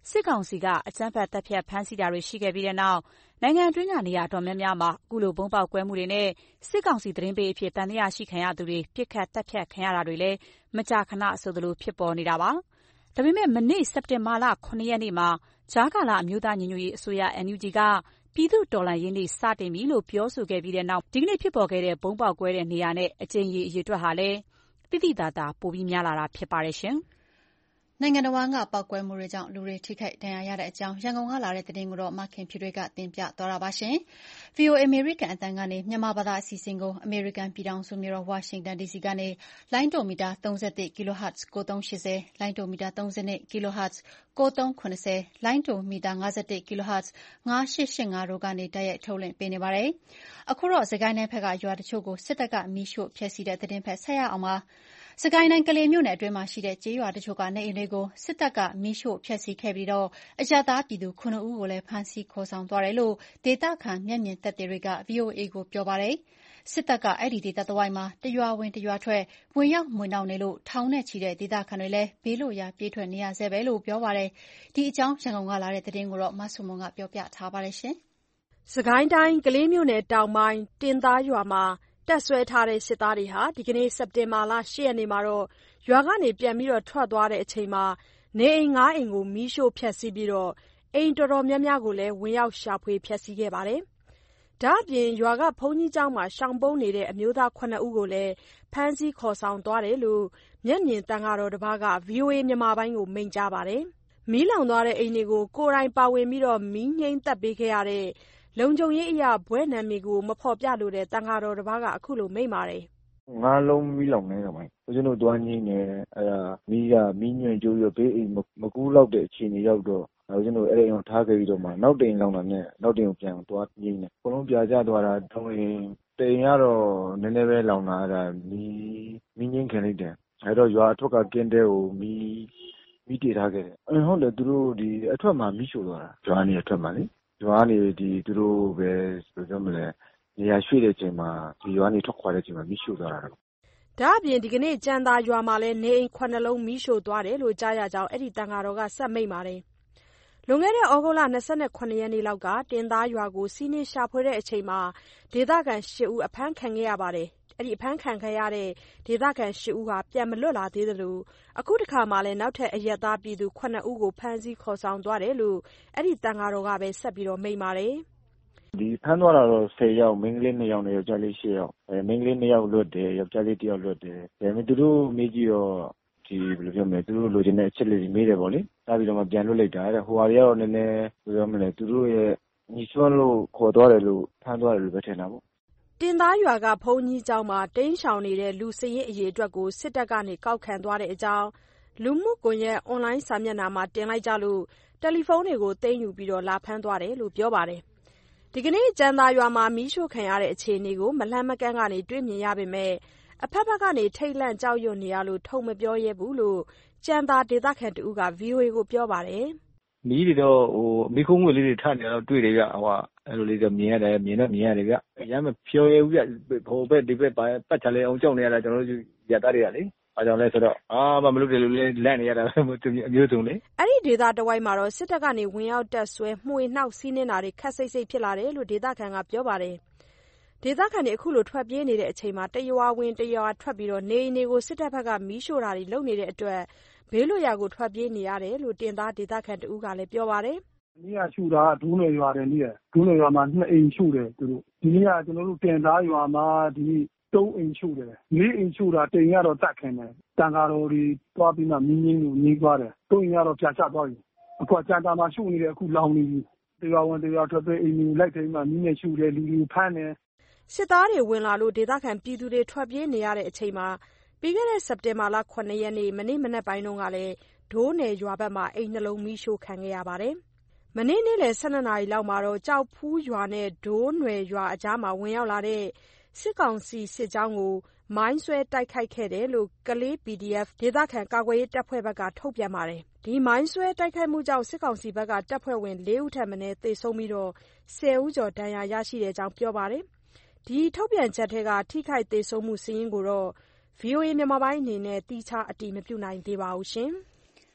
စစ်ကောင်စီကအကြမ်းဖက်သတ်ဖြတ်ဖမ်းဆီးတာတွေရှိခဲ့ပြီးတဲ့နောက်နိုင်ငံအတွင်းကနေရာအတော်များများမှာအခုလိုဗုံးပေါက်ကွဲမှုတွေနဲ့စစ်ကောင်စီသတင်းပေးအဖြစ်တန်တရားရှိခံရသူတွေပြစ်ခတ်တပ်ဖြတ်ခံရတာတွေလည်းမကြာခဏဆိုသလိုဖြစ်ပေါ်နေတာပါ။ဒါပေမဲ့မနေ့စက်တင်ဘာလခုနှစ်ရက်နေ့မှာကြားကာလအမျိုးသားညီညွတ်ရေးအစိုးရ N U G ကပြည်သူ့တော်လှန်ရေးနေ့စတင်ပြီလို့ပြောဆိုခဲ့ပြီးတဲ့နောက်ဒီကနေ့ဖြစ်ပေါ်ခဲ့တဲ့ဗုံးပေါက်ကွဲတဲ့နေရာနဲ့အကြိမ်ရေအရေအတွက်ဟာလည်းတိတိတသာပိုပြီးများလာတာဖြစ်ပါတယ်ရှင်။နိုင်ငံတော်ကပေါက်ကွဲမှုတွေကြောင့်လူတွေထိခိုက်ဒဏ်ရာရတဲ့အကြောင်းရန်ကုန်ကလာတဲ့သတင်းကိုတော့မခင်ဖြူတွေကတင်ပြသွားတာပါရှင်။ V O A အမေရိကန်အသံကနေမြန်မာဘာသာအစီအစဉ်ကိုအမေရိကန်ပြည်ထောင်စုမြို့တော်ဝါရှင်တန် D C ကနေလိုင်းဒိုမီတာသုံး၁၁ kHz ကိုသုံး၈၀လိုင်းဒိုမီတာသုံး၂ kHz ကိုသုံး၇၀လိုင်းဒိုမီတာ၅၁ kHz ၅၈၈၅တို့ကနေတိုက်ရိုက်ထုတ်လွှင့်ပေးနေပါတယ်။အခုတော့စကိုင်းတိုင်းဘက်ကရွာတချို့ကိုစစ်တပ်ကမီးရှို့ဖျက်ဆီးတဲ့သတင်းဖက်ဆက်ရအောင်ပါ။စကိုင်းတိုင်းကလေးမြို့နယ်အတွင်းမှာရှိတဲ့ကျေးရွာတချို့ကနေအိမ်တွေကိုစစ်တပ်ကမီးရှို့ဖျက်ဆီးခဲ့ပြီးတော့အရပ်သားပြည်သူခုနှစ်ဦးကိုလည်းဖမ်းဆီးခေါ်ဆောင်သွားတယ်လို့ဒေသခံမျက်မြင်သက်သေတွေက V O A ကိုပြောပါတယ်။စစ်တပ်ကအဲ့ဒီဒေသတဝိုက်မှာတရွာဝင်တရွာထွက်ဝင်ရောက်မွှေနှောက်နေလို့ထောင်နဲ့ချီတဲ့ဒေသခံတွေလည်းဘေးလွတ်ရာပြေးထွက်နေရဆဲပဲလို့ပြောပါတယ်။ဒီအကြောင်းရန်ကုန်ကလာတဲ့သတင်းကိုတော့မဆုမွန်ကပြောပြထားပါတယ်ရှင်။စကိုင်းတိုင်းကလေးမြို့နယ်တောင်ပိုင်းတင်သားရွာမှာတပ်ဆွဲထားတဲ့စစ်သားတွေဟာဒီကနေ့စက်တင်ဘာလ၈ရက်နေ့မှာတော့ရွာကနေပြန်ပြီးထွက်သွားတဲ့အချိန်မှာနေအိမ်၅အိမ်ကိုမီးရှို့ဖျက်ဆီးပြီးတော့အိမ်တော်တော်များများကိုလည်းဝင်ရောက်ရှာဖွေဖျက်ဆီးခဲ့ပါတယ်။ဒါ့အပြင်ရွာကဘုန်းကြီးကျောင်းမှာရှောင်ပုန်းနေတဲ့အမျိုးသားခုနှစ်ဦးကိုလည်းဖမ်းဆီးခေါ်ဆောင်သွားတယ်လို့မျက်မြင်သံဃာတော်တစ်ပါးက V O A မြန်မာပိုင်းကိုမိန့်ကြားပါတယ်။မီးလောင်သွားတဲ့အိမ်တွေကိုကိုယ်တိုင်ပါဝင်ပြီးတော့မီးငြိမ်းသတ်ပေးခဲ့ရတဲ့လုံခြုံရေးအရာဘွဲ့နာမည်ကိုမဖော်ပြလိုတဲ့သံဃာတော်တစ်ပါးကအခုလိုမိန့်ပါတယ်။ငါးလုံးမီးလောင်နေတော့မှဦးဇင်းတို့သွားငင်းနေအဲ့ဒါမီးကမီးညွန့်ကျိုးပြီးဘေးအိမ်မကူးလောက်တဲ့အခြေအနေရောက်တော့ဦးဇင်းတို့အဲ့ဒီအောင်ထားခဲ့ပြီးတော့မှနောက်တိမ်လောင်တာနဲ့နောက်တိမ်ကိုပြန်သွားငင်းနေအကုန်လုံးပြာကျသွားတာတုံးရင်တိမ်ကတော့နည်းနည်းပဲလောင်တာအဲ့ဒါမီးမီးငင်းခင်လိုက်တယ်အဲ့တော့ရွာအထွက်ကကင်းတဲ့ကိုမီးမီးတည်ထားခဲ့တယ်အဲ့ဟုတ်တယ်သူတို့ဒီအထွက်မှာမီးရှို့သွားတာရွာနေအထွက်မှာလေရွာနေဒီသူတို့ပဲဘယ်လိုပြောမလဲနေရာရွှေ့တဲ့အချိန်မှာဒီရွာနေထွက်ခွာတဲ့အချိန်မှာမီးရှို့သွားတာတော့ဒါအပြင်ဒီကနေ့ကြံသာရွာမှာလည်းနေအိမ်ခုနှစ်လုံးမီးရှို့သွားတယ်လို့ကြားရကြောင်းအဲ့ဒီတန်ဃာတော်ကဆက်မိတ်ပါတယ်။လွန်ခဲ့တဲ့ဩဂုတ်လ၂၇ရက်နေ့လောက်ကတင်သားရွာကိုစီးနှင်းရှာဖွေတဲ့အချိန်မှာဒေသခံ၈ဦးအဖမ်းခံခဲ့ရပါတယ်။အဲ့ဒီအဖမ်းခံခဲ့ရတဲ့ဒေသခံ၈ဦးဟာပြန်မလွတ်လာသေးသလိုအခုတစ်ခါမှလည်းနောက်ထပ်အရက်သားပြည်သူခုနှစ်ဦးကိုဖမ်းဆီးခေါ်ဆောင်သွားတယ်လို့အဲ့ဒီတန်ဃာတော်ကပဲဆက်ပြီးတော့မိန့်ပါတယ်။ဒီဖမ်းသွားတာတော့၁၀ယောက်မိန်းကလေး၂ယောက်နဲ့ယောက်ျားလေး၈ယောက်အဲမိန်းကလေး၂ယောက်လွတ်တယ်ယောက်ျားလေးတစ်ယောက်လွတ်တယ်ဒါပေမဲ့သူတို့မေးကြည့်တော့ဒီဘယ်လိုပြောမလဲသူတို့လိုချင်တဲ့အချက်လေးတွေမေးတယ်ပေါ့လေနောက်ပြီးတော့မှပြန်လွတ်လိုက်တာအဲ့ဒါဟိုဟာတွေကတော့နည်းနည်းဘယ်လိုပြောမလဲသူတို့ရဲ့ညီစွန်းလို့ခေါ်သွားတယ်လို့ဖမ်းသွားတယ်လို့ပဲထင်တာပေါ့တင်သားရွာကဘုန်းကြီးကျောင်းမှာတိန်းရှောင်နေတဲ့လူစရင်အရေးအတွက်ကိုစစ်တပ်ကနေကောက်ခံသွားတဲ့အကြောင်းလူမှုကွန်ရက်အွန်လိုင်းစာမျက်နှာမှာတင်လိုက်ကြလို့တယ်လီဖုန်းတွေကိုသိမ်းယူပြီးတော့လာဖမ်းသွားတယ်လို့ပြောပါတယ်ဒီကနေ့ကျန်သာရွာမှာမီးရှို့ခံရတဲ့အခြေအနေကိုမလှမ်းမကမ်းကနေတွေ့မြင်ရပေမဲ့အဖက်ဖက်ကနေထိတ်လန့်ကြောက်ရွံ့နေရလို့ထုံမပြောရဲဘူးလို့ကျန်သာဒေသခံတူက V O A ကိုပြောပါတယ်မီးတွေတော့ဟိုမီးခုံးငွေလေးတွေထနေတော့တွေ့တယ်ဗျဟိုကအဲ့လိုလေးတော့မြင်ရတယ်မြင်တော့မြင်ရတယ်ဗျအရင်မပြောရဲဘူးဗျဟိုဘက်ဒီဘက်ပတ်ချလေအောင်ကြောက်နေရတာကျွန်တော်တို့ရတာတွေကလေအားကြောင့်လဲဆိုတော့အာမမလုပ်တယ်လို့လဲလန့်နေရတာအမျိုးစုံလေအဲ့ဒီဒေသတဝိုက်မှာတော့စစ်တပ်ကနေဝင်ရောက်တက်ဆွဲမှွေနှောက်စီးနေတာတွေခက်စိတ်စိတ်ဖြစ်လာတယ်လို့ဒေသခံကပြောပါတယ်ဒေသခံတွေအခုလိုထွက်ပြေးနေတဲ့အချိန်မှာတရွာဝင်တရွာထွက်ပြီးတော့နေအိမ်တွေကိုစစ်တပ်ဘက်ကမီးရှို့တာတွေလုပ်နေတဲ့အတွက်ဘေးလွတ်ရာကိုထွက်ပြေးနေရတယ်လို့တင်သားဒေသခံတူကလည်းပြောပါတယ်ဒီကရှူတာဒူးနယ်ရွာတယ်နေဒူးနယ်ရွာမှာနှစ်အိမ်ရှူတယ်သူတို့ဒီနေ့ကကျွန်တော်တို့တင်သားရွာမှာဒီသုံးအိမ်ရှူတယ်လေးအိမ်ရှူတာတိမ်ကတော့တတ်ခင်တယ်တန်ဃာတော်တွေသွားပြီးမှမင်းငင်းကိုငင်းသွားတယ်သုံးအိမ်ကတော့ပြာချသွားပြီအခုကြံတာမှာရှူနေတယ်အခုလောင်နေပြီတရားဝင်တရားထွက်ပြီးအိမ်ကြီးလိုက်တိုင်းမှာမင်းနဲ့ရှူတယ်လူလူဖမ်းတယ်စစ်သားတွေဝင်လာလို့ဒေသခံပြည်သူတွေထွက်ပြေးနေရတဲ့အချိန်မှာပြီးခဲ့တဲ့စက်တင်ဘာလခုနှစ်ရက်နေ့မနေ့မနက်ပိုင်းတုန်းကလည်းဒိုးနယ်ရွာဘက်မှာအိမ်နှလုံးမီးရှို့ခံခဲ့ရပါတယ်မနေ့နေ့လယ်၁၂နာရီလောက်မှာတော့ကြောက်ဖူးရွာနဲ့ဒိုးနယ်ရွာအကြားမှာဝင်ရောက်လာတဲ့စစ်ကောင်စီစစ်ကြောင်းကိုမိုင်းဆွဲတိုက်ခိုက်ခဲ့တယ်လို့ကလေး P D F ဒေသခံကာကွယ်ရေးတပ်ဖွဲ့ဘက်ကထုတ်ပြန်ပါတယ်ဒီမိုင်းဆွဲတိုက်ခိုက်မှုကြောင့်စစ်ကောင်စီဘက်ကတပ်ဖွဲ့ဝင်၄ဦးထက်မနည်းသေဆုံးပြီးတော့၁၀ဦးကျော်ဒဏ်ရာရရှိတဲ့အကြောင်းပြောပါတယ်ဒီထုတ်ပြန်ချက်ထဲကထိခိုက်သေဆုံးမှုစာရင်းကိုတော့ V O A မြန်မာပိုင်းအနေနဲ့တိကျအတည်မပြုနိုင်သေးပါဘူးရှင်။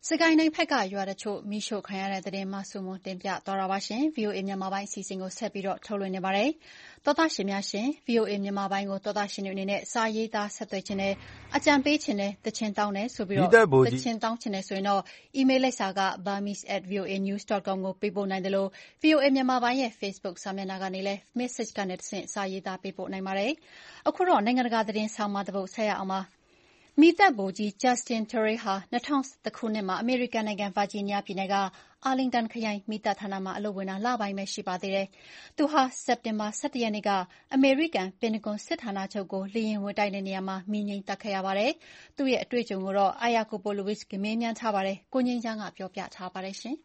စကိုင်းတိုင်းဘက်ကရွာတချို့မီးရှို့ခံရတဲ့သတင်းမှစုံမတင်ပြသွားတာပါရှင်။ ဗွီအိုအေမြန်မာပိုင်းအစီအစဉ်ကိုဆက်ပြီးတော့ထုတ်လွှင့်နေပါတယ်။သောသားရှင်များရှင် ဗွီအိုအေမြန်မာပိုင်းကိုသောသားရှင်တွေအနေနဲ့စာရေးသားဆက်သွယ်ခြင်းနဲ့အကြံပေးခြင်းနဲ့တခြင်းတောင်းတယ်ဆိုပြီးတော့တခြင်းတောင်းခြင်းနဲ့ဆိုရင်တော့ email လိပ်စာက burmese at voanews dot com ကိုပေးပို့နိုင်တယ်လို့ ဗွီအိုအေမြန်မာပိုင်းရဲ့ Facebook စာမျက်နှာကနေလည်း message ကနေတဆင့်စာရေးသားပေးပို့နိုင်ပါတယ်။အခုတော့နိုင်ငံတကာသတင်းဆောင်မတစ်ပုဒ်ဆက်ရအောင်ပါ။မီးတပ်ဗိုလ်ကြီး Justin Turrell ဟာ၂၀၁၁ခုနှစ်မှာအမေရိကန်နိုင်ငံဗာဂျီးနီးယားပြည်နယ်ကအာလင်တန်ခရိုင်မီးတပ်ဌာနမှာအလုပ်ဝင်တာလပိုင်းပဲရှိပါသေးတယ်။သူဟာစက်တင်ဘာ၁၁ရက်နေ့ကအမေရိကန်ပင်တဂွန်စစ်ဌာနချုပ်ကိုလေယာဉ်ဝင်တိုက်တဲ့နေရာမှာမီးငြိမ်းသတ်ခဲ့ရပါတယ်။သူ့ရဲ့အတွေ့အကြုံကိုတော့ Ayako Lewis ကမေးမြန်းထားပါတယ်။ကိုငြိမ်းချမ်းကပြောပြထားပါတယ်ရှင်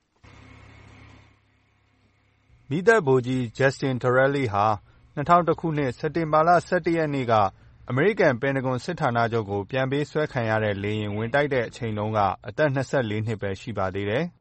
။မီးတပ်ဗိုလ်ကြီး Justin Turrell ဟာ၂၀၀၁ခုနှစ်စက်တင်ဘာလ၁၁ရက်နေ့ကအမေရိကန်ပင်တဂွန်စစ်ဌာနချုပ်ကိုပြန်ပေးဆွဲခံရတဲ့လေယာဉ်ဝင်တိုက်တဲ့အချိန်တုန်းကအသက်၂၄နှစ်ပဲရှိပါသေးတယ်။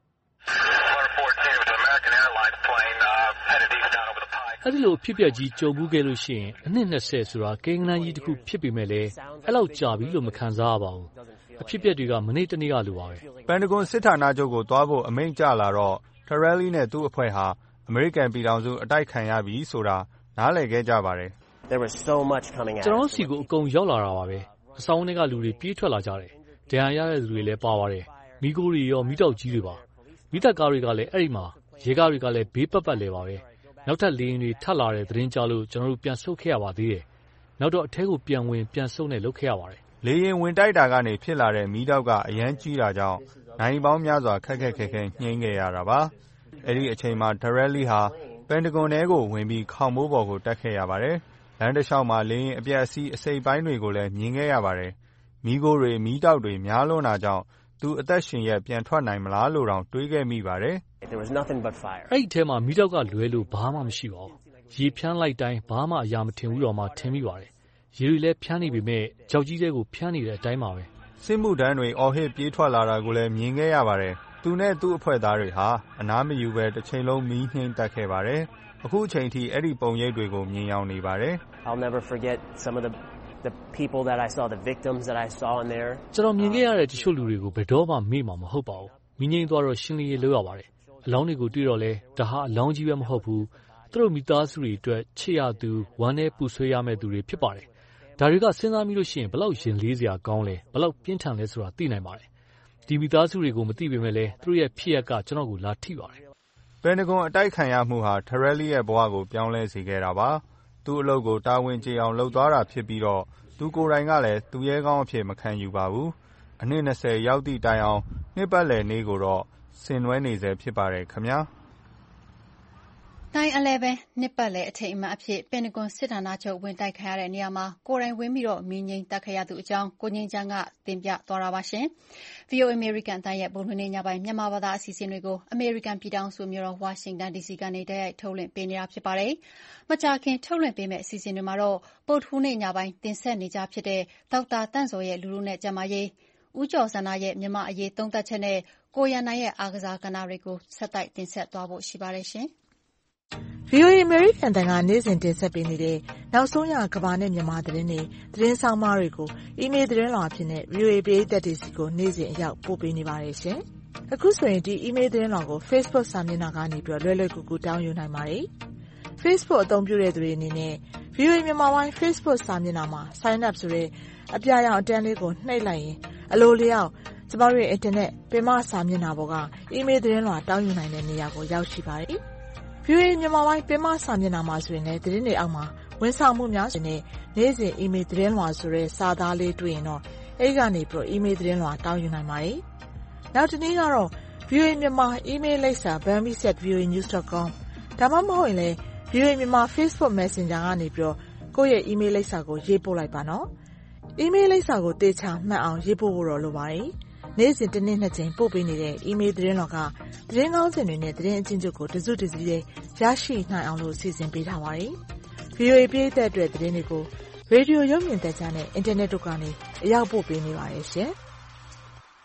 အဲဒီလိုအဖြစ်အပျက်ကြီးကြုံဘူးခဲ့လို့ရှိရင်အနှစ်၂၀ဆိုတာကိန်းဂဏန်းကြီးတစ်ခုဖြစ်ပေမဲ့လည်းအဲ့လောက်ကြာပြီလို့မခံစားရပါဘူး။အဖြစ်အပျက်တွေကမနေ့တနေ့ကလိုပါပဲ။ပင်တဂွန်စစ်ဌာနချုပ်ကိုသွားဖို့အမိန့်ကျလာတော့ Turrell နဲ့သူ့အဖွဲ့ဟာအမေရိကန်ပြည်ထောင်စုအတိုက်ခံရပြီဆိုတာနားလည်ခဲ့ကြပါတယ်။ There was so much coming out. ကျွန်တော်စီကိုအကုန်ရောက်လာတာပါပဲ။အဆောင်ထဲကလူတွေပြေးထွက်လာကြတယ်။ဒဏ်ရာရတဲ့လူတွေလည်းပါပါတယ်။မိကိုတွေရောမိတောက်ကြီးတွေပါ။မိသက်ကားတွေကလည်းအဲ့ဒီမှာရေကားတွေကလည်းဘေးပတ်ပတ်လဲပါပဲ။နောက်ထပ်လေရင်တွေထပ်လာတဲ့သတင်းကြားလို့ကျွန်တော်တို့ပြန်ဆုတ်ခဲ့ရပါသေးတယ်။နောက်တော့အထဲကိုပြန်ဝင်ပြန်ဆုတ်နဲ့လုပ်ခဲ့ရပါတယ်။လေရင်ဝင်တိုက်တာကနေဖြစ်လာတဲ့မိတောက်ကအရန်ကြီးတာကြောင့်နိုင်ပေါင်းများစွာခက်ခက်ခဲခဲနှိမ့်ခဲ့ရတာပါ။အဲ့ဒီအချိန်မှာ Turrell ဟာပင်တဂွန်ထဲကိုဝင်ပြီးခေါင်မိုးပေါ်ကိုတက်ခဲ့ရပါတယ်။လမ်းတစ်လျှောက်မှာလေရင်အပြက်အစီးအစိပ်ပိုင်းတွေကိုလည်းမြင်ခဲ့ရပါတယ်။မီးခိုးတွေမီးတောက်တွေများလွန်းတာကြောင့်သူအသက်ရှင်ရက်ပြန်ထွက်နိုင်မလားလို့တောင်တွေးခဲ့မိပါတယ်။အဲ့ဒီထဲမှာမီးတောက်ကလွဲလို့ဘာမှမရှိပါဘူး။ရေဖြန်းလိုက်တိုင်းဘာမှအရာမထင်ဘူးတော့မှထင်မိပါတယ်။ရေတွေလည်းဖြန်းနေပေမဲ့ကြောက်ကြီးတဲ့ကိုဖြန်းနေတဲ့အတိုင်းပါပဲ။စစ်မှုထမ်းတွေအော်ဟစ်ပြေးထွက်လာတာကိုလည်းမြင်ခဲ့ရပါတယ်။သူနဲ့သူ့အဖွဲ့သားတွေဟာအနားမယူပဲတစ်ချိန်လုံးမီးနှိမ့်တက်ခဲ့ပါတယ်။အခုချိန်ထိအဲ့ဒီပုံရိပ်တွေကိုမြင်ရောက်နေပါတယ်။ I'll never forget some of the the people that I saw, the victims that I saw in there. ကျွန်တော်မြင်ခဲ့ရတဲ့တချို့လူတွေကိုဘယ်တော့မှမေ့မှာမဟုတ်ပါဘူး။မိငိမ့်သွားတော့ရှင်းလင်းရေးလုပ်ရပါတယ်။အလောင်းတွေကိုတွေ့တော့လဲဒါဟာအလောင်းကြီးပဲမဟုတ်ဘူး။သူတို့မိသားစုတွေအတွက်ချစ်ရသူဝမ်းနဲ့ပူဆွေးရမယ့်သူတွေဖြစ်ပါတယ်။ဒါတွေကစဉ်းစားမိလို့ရှိရင်ဘလောက်ရင်လေးစရာကောင်းလဲဘလောက်ပြင်းထန်လဲဆိုတာသိနိုင်ပါတယ်။ဒီမိသားစုတွေကိုမသိပေမဲ့လဲသူတို့ရဲ့ဖြစ်ရက်ကကျွန်တော်ကိုလာထိပါတယ်။ပင်တဂွန်အတိုက်ခံရမှုဟာ Turrell ရဲ့ဘဝကိုပြောင်းလဲစေခဲ့တာပါ။သူ့အလုပ်ကိုတာဝန်ကျေအောင်လုပ်သွားတာဖြစ်ပြီးတော့သူကိုယ်တိုင်ကလည်းသူရဲကောင်းအဖြစ်မခံယူပါဘူး။အနှစ်၂၀ရောက်သည့်တိုင်အောင်နှစ်ပတ်လည်နေ့ကိုတော့ဆင်နွှဲနေဆဲဖြစ်ပါတယ်ခင်ဗျာ။တိုင်းအလဲပဲနှစ်ပတ်လည်အထိမ်းအမှတ်အဖြစ်ပင်တဂွန်စစ်ဌာနချုပ်ဝင်တိုက်ခံရတဲ့နေရာမှာကိုယ်တိုင်ဝင်ပြီးတော့မီးငြိမ်းတက်ခဲ့ရသူအကြောင်းကိုငြိမ်းချမ်းကတင်ပြသွားတာပါရှင်။ ဗွီအိုအေ American အသံရဲ့ဗုဒ္ဓဟူးနေ့ညပိုင်းမြန်မာဘာသာအစီအစဉ်တွေကို American ပြည်ထောင်စုမြို့တော်ဝါရှင်တန် ဒီစီ ကနေတိုက်ရိုက်ထုတ်လွှင့်ပေးနေတာဖြစ်ပါတယ်။မကြာခင်ထုတ်လွှင့်ပေးမယ့်အစီအစဉ်တွေမှာတော့ဗုဒ္ဓဟူးနေ့ညပိုင်းတင်ဆက်နေကြဖြစ်တဲ့ဒေါက်တာတန့်စော်ရဲ့လူလူနဲ့ကျန်းမာရေး၊ဦးကျော်စန္ဒရဲ့မြန်မာအရေးသုံးသပ်ချက်နဲ့ကိုရန်နိုင်ရဲ့အားကစားကဏ္ဍတွေကိုဆက်တိုက်တင်ဆက်သွားဖို့ရှိပါတယ်ရှင်။ဗွီအိုအေ American အသံကနေ့စဉ်တင်ဆက်ပေးနေတဲ့နောက်ဆုံးရကမ္ဘာနဲ့မြန်မာသတင်းတွေသတင်းဆောင်မတွေကိုအီးမေးလ်သတင်းလွှာအဖြစ်နဲ့ ဗွီအိုအေ ပရိသတ်တွေစီကိုနေ့စဉ်အရောက်ပို့ပေးနေပါတယ်ရှင်။အခုဆိုရင်ဒီအီးမေးလ်သတင်းလွှာကို Facebook စာမျက်နှာကနေပြီးလွယ်လွယ်ကူကူတောင်းယူနိုင်ပါတယ်။ Facebook အသုံးပြုတဲ့သူတွေအနေနဲ့ ဗွီအိုအေမြန်မာပိုင်း Facebook စာမျက်နှာမှာ Sign up ဆိုတဲ့အပြာရောင်အတန်းလေးကိုနှိပ်လိုက်ရင်အလိုလျောက်ကျမတို့ရဲ့ Internet ပင်မစာမျက်နှာပေါ်ကအီးမေးလ်သတင်းလွှာတောင်းယူနိုင်တဲ့နေရာကိုရောက်ရှိပါတယ်။ ဗွီအိုအေမြန်မာပိုင်းပင်မစာမျက်နှာမှာဆိုရင်လည်းသတင်းတွေအောက်မှာဝန်ဆောင်မှုများဆိုရင်နေ့စဉ်အီးမေးလ်သတင်းလွှာဆိုတဲ့စာသားလေးတွေ့ရင်တော့အဲဒီကနေပြီးတော့အီးမေးလ်သတင်းလွှာတောင်းယူနိုင်ပါတယ်။နောက်တစ်နည်းကတော့ ဗွီအိုအေမြန်မာအီးမေးလ်လိပ်စာ burmese at voanews dot com ဒါမှမဟုတ်ရင်လည်း ဗွီအိုအေမြန်မာ Facebook Messenger ကနေပြီးတော့ကိုယ့်ရဲ့အီးမေးလ်လိပ်စာကိုရေးပို့လိုက်ပါနော်။အီးမေးလ်လိပ်စာကိုတေချာမှတ်အောင်ရေးပို့ဖို့တော့လိုပါတယ်။နေ့စဉ်တစ်နေ့နှစ်ကြိမ်ပို့ပေးနေတဲ့အီးမေးလ်သတင်းလွှာကသတင်းကောင်းစင်တွေနဲ့သတင်းအချင်းချုပ်ကိုတစုတစည်းလေးရရှိနိုင်အောင်လို့စီစဉ်ပေးထားပါတယ်။ ဗွီအိုအေပြည်သက်အတွက်သတင်းတွေကိုရေဒီယိုရုပ်မြင်သံကြားနဲ့အင်တာနက်တို့ကနေအရောက်ပို့ပေးနေပါတယ်ရှင်။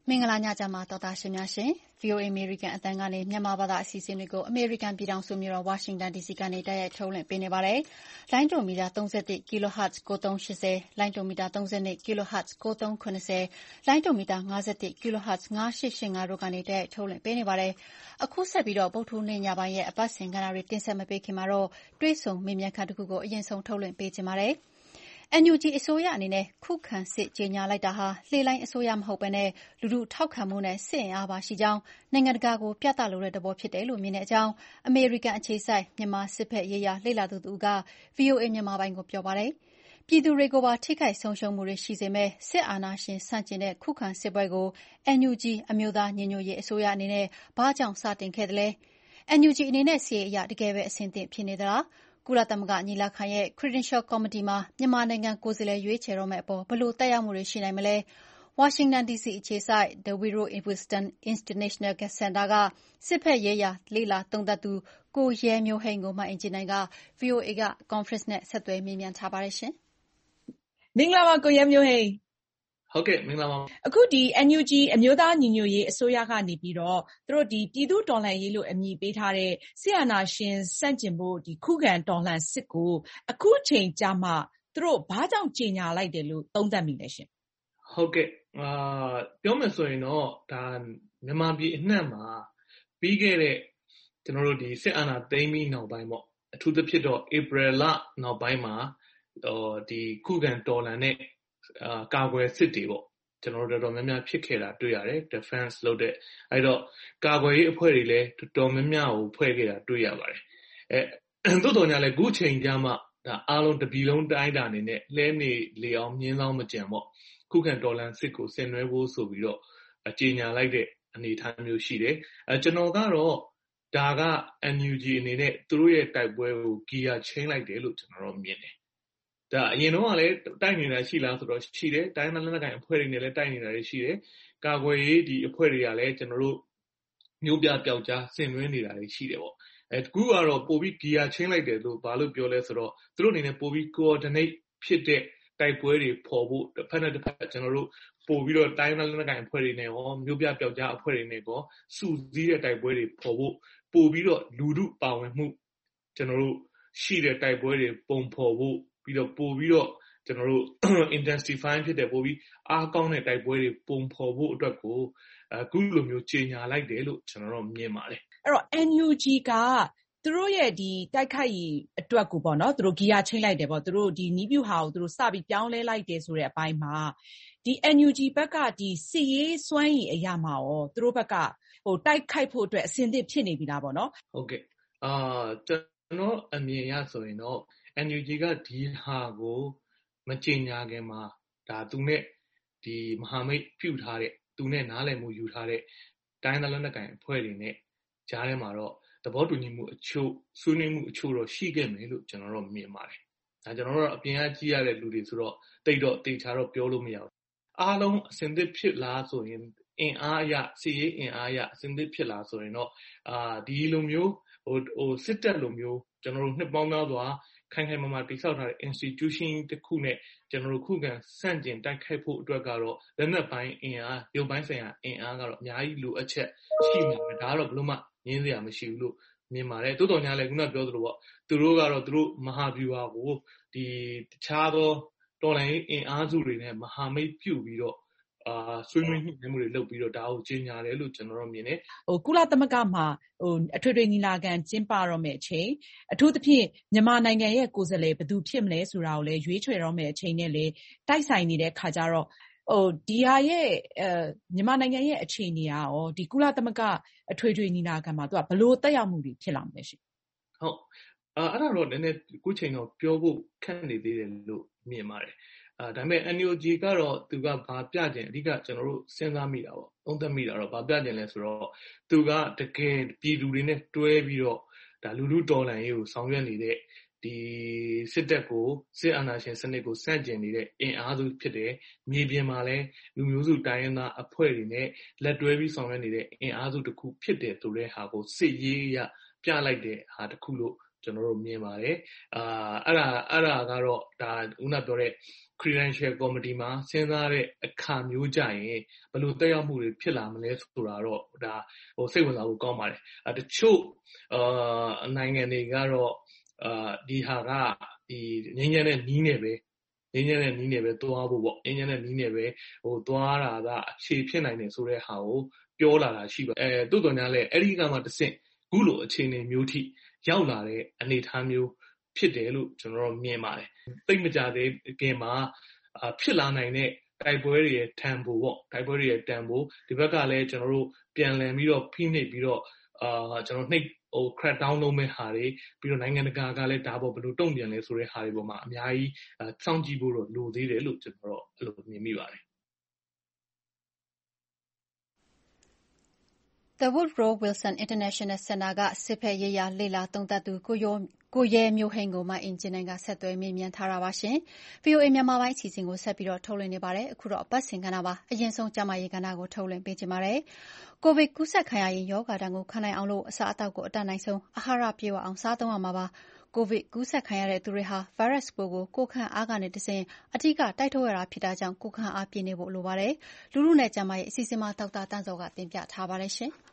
မင်္ဂလာညချမ်းပါတော်သားရှင်များရှင် ဗီအိုအေ အမေရိကန်အသံကနေမြန်မာဘာသာအစီအစဉ်တွေကိုအမေရိကန်ပြည်ထောင်စုမြို့တော်ဝါရှင်တန် ဒီစီ ကနေတိုက်ရိုက်ထုတ်လွှင့်ပေးနေပါတယ်။လိုင်းဒိုမီတာသုံး၁၁ kHz ကိုသုံး၈၀ လိုင်းဒိုမီတာသုံး၂ kHz ကိုသုံး၇၀ လိုင်းဒိုမီတာ၅၁ kHz ၅၈၈၅တို့ကနေတိုက်ရိုက်ထုတ်လွှင့်ပေးနေပါတယ်။အခုဆက်ပြီးတော့ဗုဒ္ဓဟူးနေ့ညပိုင်းရဲ့အပတ်စဉ်ကဏ္ဍတွေတင်ဆက်မပေးခင်မှာတော့တွေးဆုံမေးမြန်းခန်းတစ်ခုကိုအရင်ဆုံးထုတ်လွှင့်ပေးချင်ပါတယ်။အန်ယူဂျီ အစိုးရအနေနဲ့ခုခံစစ်ကြေညာလိုက်တာဟာလှေလိုင်းအစိုးရမဟုတ်ဘဲနဲ့လူထုထောက်ခံမှုနဲ့စစ်အင်အားပါရှိကြောင်းနိုင်ငံတကာကိုပြသလိုတဲ့သဘောဖြစ်တယ်လို့မြင်တဲ့အကြောင်းအမေရိကန်အခြေစိုက်မြန်မာစစ်ဘက်ရေးရာလေ့လာသူတဦးက ဗွီအိုအေမြန်မာပိုင်းကိုပြောပါတယ်။ပြည်သူတွေကိုပါထိခိုက်ဆုံးရှုံးမှုတွေရှိစေမယ့်စစ်အာဏာရှင်ဆန့်ကျင်တဲ့ခုခံစစ်ပွဲကို အန်ယူဂျီ အမျိုးသားညီညွတ်ရေးအစိုးရအနေနဲ့ဘာကြောင့်စတင်ခဲ့သလဲ။ အန်ယူဂျီ အနေနဲ့စစ်ရေးအရတကယ်ပဲအဆင်သင့်ဖြစ်နေသလား။ကုလသမဂ္ဂညီလာခံရဲ့ Credential Committee မှာမြန်မာနိုင်ငံကိုယ်စားလှယ်ရွေးချယ်တော့မယ့်အပေါ်ဘယ်လိုသက်ရောက်မှုတွေရှိနိုင်မလဲ။ဝါရှင်တန် ဒီစီ အခြေစိုက် The Woodrow Wilson International Center ကစစ်ဘက်ရေးရာလေ့လာသုံးသပ်သူကိုရဲမျိုးဟိန်းကိုမအင်ကြင်းနိုင်က ဗွီအိုအေက Conference နဲ့ဆက်သွယ်မေးမြန်းထားပါတယ်ရှင်။မင်္ဂလာပါကိုရဲမျိုးဟိန်း။ဟုတ်ကဲ့မင်္ဂလာပါ။အခုဒီ အန်ယူဂျီ အမျိုးသားညီညွတ်ရေးအစိုးရကနေပြီးတော့သူတို့ဒီပြည်သူ့တော်လှန်ရေးလို့အမည်ပေးထားတဲ့စစ်အာဏာရှင်ဆန့်ကျင်ဖို့ဒီခုခံတော်လှန်စစ်ကိုအခုချိန်ကြာမှသူတို့ဘာကြောင့်ကြေညာလိုက်တယ်လို့သုံးသပ်မိလဲရှင်။ဟုတ်ကဲ့အာပြောမယ်ဆိုရင်တော့ဒါမြန်မာပြည်အနှံ့မှာပြီးခဲ့တဲ့ကျွန်တော်တို့ဒီစစ်အာဏာသိမ်းပြီးနောက်ပိုင်းပေါ့အထူးသဖြင့်တော့ဧပြီလနောက်ပိုင်းမှာဟိုဒီခုခံတော်လှန်တဲ့အာကာကွယ်စစ်တွေပေါ့ကျွန်တော်တို့တော်တော်များများဖြစ်ခဲ့တာတွေ့ရတယ် defense လုပ်တဲ့အဲ့တော့ကာကွယ်ရေးအဖွဲ့တွေလည်းတော်တော်များများကိုဖွဲ့ခဲ့တာတွေ့ရပါတယ်အဲသို့တော်ညာလည်းခုချိန်ကြမှာဒါအားလုံးတပြည်လုံးတိုင်းတာအနေနဲ့လဲနေလေအောင်မြင်းလောင်းမကြံပေါ့ခုခံတော်လှန်စစ်ကိုဆင်နွှဲဖို့ဆိုပြီးတော့အကြေညာလိုက်တဲ့အနေအထားမျိုးရှိတယ်အဲကျွန်တော်ကတော့ဒါက အန်ယူဂျီ အနေနဲ့သူတို့ရဲ့တိုက်ပွဲကိုဂီယာချင်းလိုက်တယ်လို့ကျွန်တော်တို့မြင်တယ်ဒါအရင်တော့ကလည်းတိုက်နေတာရှိလားဆိုတော့ရှိတယ်တိုင်းမလက်နက်ကိုင်အဖွဲ့တွေနဲ့လည်းတိုက်နေတာတွေရှိတယ်ကာကွယ်ရေးဒီအဖွဲ့တွေကလည်းကျွန်တော်တို့မျိုးပြပျောက်ကြားဆင်နွှဲနေတာတွေရှိတယ်ပေါ့အဲတကူကတော့ပို့ပြီးဂီယာချင်းလိုက်တယ်လို့ဘာလို့ပြောလဲဆိုတော့သူတို့အနေနဲ့ပို့ပြီး coordinate ဖြစ်တဲ့တိုက်ပွဲတွေပေါ်ဖို့တစ်ဖက်နဲ့တစ်ဖက်ကျွန်တော်တို့ပို့ပြီးတော့တိုင်းလက်နက်ကိုင်အဖွဲ့တွေနဲ့ရောမျိုးပြပျောက်ကြားအဖွဲ့တွေနဲ့ရောစုစည်းတဲ့တိုက်ပွဲတွေပေါ်ဖို့ပို့ပြီးတော့လူထုပါဝင်မှုကျွန်တော်တို့ရှိတဲ့တိုက်ပွဲတွေပုံဖော်ဖို့ပြီးတော့ပို့ပြီးတော့ကျွန်တော်တို့ intensify ဖြစ်တဲ့ပို့ပြီးအားကောင်းတဲ့တိုက်ပွဲတွေပုံဖော်ဖို့အတွက်ကိုအခုလိုမျိုးကြေညာလိုက်တယ်လို့ကျွန်တော်တို့မြင်ပါတယ်အဲ့တော့ အန်ယူဂျီ ကသူတို့ရဲ့ဒီတိုက်ခိုက်ရေးအတွက်ကိုပေါ့နော်သူတို့ဂီယာချင်းလိုက်တယ်ပေါ့သူတို့ဒီနီးပြူဟာကိုသူတို့စပြီးပြောင်းလဲလိုက်တယ်ဆိုတဲ့အပိုင်းမှာဒီ အန်ယူဂျီ ဘက်ကဒီစစ်ရေးစွမ်းရည်အရာမှာရောသူတို့ဘက်ကဟိုတိုက်ခိုက်ဖို့အတွက်အဆင်သင့်ဖြစ်နေပြီလားပေါ့နော်ဟုတ်ကဲ့အာကျွန်တော်အမြင်ရဆိုရင်တော့ အန်ယူဂျီ ကဒီဟာကိုမကြေညာခင်မှာဒါသူနဲ့ဒီမဟာမိတ်ပြုထားတဲ့သူနဲ့နားလည်မှုယူထားတဲ့တိုင်းဒေသလက်နက်ကိုင်အဖွဲ့တွေနဲ့ကြားထဲမှာတော့သဘောတူညီမှုအချို့ဆွေးနွေးမှုအချို့တော့ရှိခဲ့မယ်လို့ကျွန်တော်တို့မြင်ပါတယ်ဒါကျွန်တော်တို့အပြင်ကကြည့်ရတဲ့လူတွေဆိုတော့တိတ်တော့တိတ်ချတော့ပြောလို့မရဘူးအားလုံးအစဉ်သစ်ဖြစ်လားဆိုရင်အင်အားအရစီရေးအင်အားအရအစဉ်သစ်ဖြစ်လားဆိုရင်တော့အာဒီလိုမျိုးဟိုဟိုစစ်တပ်လိုမျိုးကျွန်တော်တို့နှစ်ပေါင်းများစွာခိုင်ခိုင်မာမာတိစောက်ထားတဲ့ institution တစ်ခုနဲ့ကျွန်တော်တို့ခုခံစန့်ကျင်တိုက်ခိုက်ဖို့အတွက်ကတော့လက်နက်ပိုင်းအင်အားရုပ်ပိုင်းဆိုင်ရာအင်အားကတော့အများကြီးလိုအပ်ချက်ရှိနေတယ်ဒါကတော့ဘလို့မှငင်းစရာမရှိဘူးလို့မြင်ပါတယ်တိုးတော်ညာလည်းခုနပြောသလိုပေါ့သူတို့ကတော့သူတို့မဟာဗျူဟာကိုဒီတခြားသောတော်လိုင်းအင်အားစုတွေနဲ့မဟာမိတ်ပြုပြီးတော့အာဆွေးနွေးညှိနှိုင်းမှုတွေလုပ်ပြီးတော့ဒါကိုကြေညာတယ်လို့ကျွန်တော်တို့မြင်တယ်ဟိုကုလသမဂ္ဂမှာဟိုအထွေထွေညီလာခံကျင်းပတော့မယ့်အချိန်အထူးသဖြင့်မြန်မာနိုင်ငံရဲ့ကိုယ်စားလှယ်ဘယ်သူဖြစ်မလဲဆိုတာကိုလည်းရွေးချယ်တော့မယ့်အချိန်နဲ့လည်းတိုက်ဆိုင်နေတဲ့ခါကျတော့ဟိုဒီဟာရဲ့အဲမြန်မာနိုင်ငံရဲ့အခြေအနေရောဒီကုလသမဂ္ဂအထွေထွေညီလာခံမှာသူကဘလို့တက်ရောက်မှုတွေဖြစ်လာမလဲရှင်ဟုတ်အာအဲ့ဒါတော့နည်းနည်းခုချိန်တော့ပြောဖို့ခက်နေသေးတယ်လို့မြင်ပါတယ်အာဒါပေမဲ့ အန်ယူဂျီ ကတော့သူကဘာပြကြင်အဓိကကျွန်တော်တို့စဉ်းစားမိတာပေါ့သုံးသပ်မိတာတော့ဘာပြကြင်လဲဆိုတော့သူကတကယ်ပြည်သူတွေနဲ့တွဲပြီးတော့ဒါလူလူတော်လှန်ရေးကိုဆောင်ရွက်နေတဲ့ဒီစစ်တပ်ကိုစစ်အာဏာရှင်စနစ်ကိုဆန့်ကျင်နေတဲ့အင်အားစုဖြစ်တယ်မြေပြင်မှာလည်းလူမျိုးစုတိုင်းရင်းသားအဖွဲ့တွေနဲ့လက်တွဲပြီးဆောင်ရွက်နေတဲ့အင်အားစုတစ်ခုဖြစ်တယ်ဆိုတဲ့ဟာကိုစစ်ရေးရပြလိုက်တဲ့ဟာတစ်ခုလို့ကျွန်တော်တို့မြင်ပါတယ်အာအဲ့ဒါအဲ့ဒါကတော့ဒါခုနပြောတဲ့ credential committee မှာစဉ်းစားတဲ့အခါမျိုးကြရင်ဘယ်လိုတက်ရောက်မှုတွေဖြစ်လာမလဲဆိုတာတော့ဒါဟိုစိတ်ဝင်စားဖို့ကောင်းပါတယ်အဲတချို့အာနိုင်ငံတွေကတော့အာဒီဟာကဒီငင်းညံတဲ့နီးနေပဲငင်းညံတဲ့နီးနေပဲသွားဖို့ပေါ့ငင်းညံတဲ့နီးနေပဲဟိုသွားတာကအခြေဖြစ်နိုင်တယ်ဆိုတဲ့ဟာကိုပြောလာတာရှိပါအဲတိုးတော်များလဲအဲ့ဒီကမှတစ်ဆင့်ခုလိုအခြေအနေမျိုးထိရောက်လာတဲ့အနေအထားမျိုးဖြစ်တယ်လို့ကျွန်တော်တို့မြင်ပါတယ်သိမကြသေးခင်မှာဖြစ်လာနိုင်တဲ့တိုက်ပွဲတွေရဲ့တန်ဖိုးပေါ့တိုက်ပွဲတွေရဲ့တန်ဖိုးဒီဘက်ကလည်းကျွန်တော်တို့ပြန်လည်ပြီးတော့ဖိနှိပ်ပြီးတော့အာကျွန်တော်နှိပ်ဟို crack down လုပ်မဲ့ဟာတွေပြီးတော့နိုင်ငံတကာကလည်းဒါပေါ်ဘယ်လိုတုံ့ပြန်လဲဆိုတဲ့ဟာတွေပေါ်မှာအများကြီးစောင့်ကြည့်ဖို့တော့လိုသေးတယ်လို့ကျွန်တော်တို့အဲ့လိုမြင်မိပါတယ် The Woodrow Wilson International Center ကစစ်ဖက်ရေးရာလေ့လာသုံးသပ်သူကိုရောကိုရဲမျိုးဟိန်ကိုမှအင်ဂျင်နိုင်ကဆက်သွယ်မေးမြန်းထားတာပါရှင်။ဗီအိုအေ မြန်မာပိုင်းအစီအစဉ်ကိုဆက်ပြီးတော့ထုတ်လွှင့်နေပါတယ်။အခုတော့အပတ်စဉ်ကဏ္ဍပါအရင်ဆုံးကျမရေးကဏ္ဍကိုထုတ်လွှင့်ပေးချင်ပါတယ်။ကိုဗစ်ကူးစက်ခံရရင်ယောဂါတံကိုခံနိုင်အောင်လို့အစားအသောက်ကိုအတတ်နိုင်ဆုံးအာဟာရပြေဝအောင်စားသုံးရမှာပါ။ကိုဗစ်ကူးစက်ခံရတဲ့သူတွေဟာဗိုင်းရပ်စ်ပိုးကိုကိုယ်ခံအားကနေတဆင့်အထူးတိုက်ထုတ်ရတာဖြစ်တာကြောင့်ကိုယ်ခံအားပြည့်နေဖို့လိုပါတယ်။လူလူနဲ့ကျမရေးအစီအစဉ်မှာဒေါက်တာတန်းစောကတင်ပြထားပါတယ်ရှင်။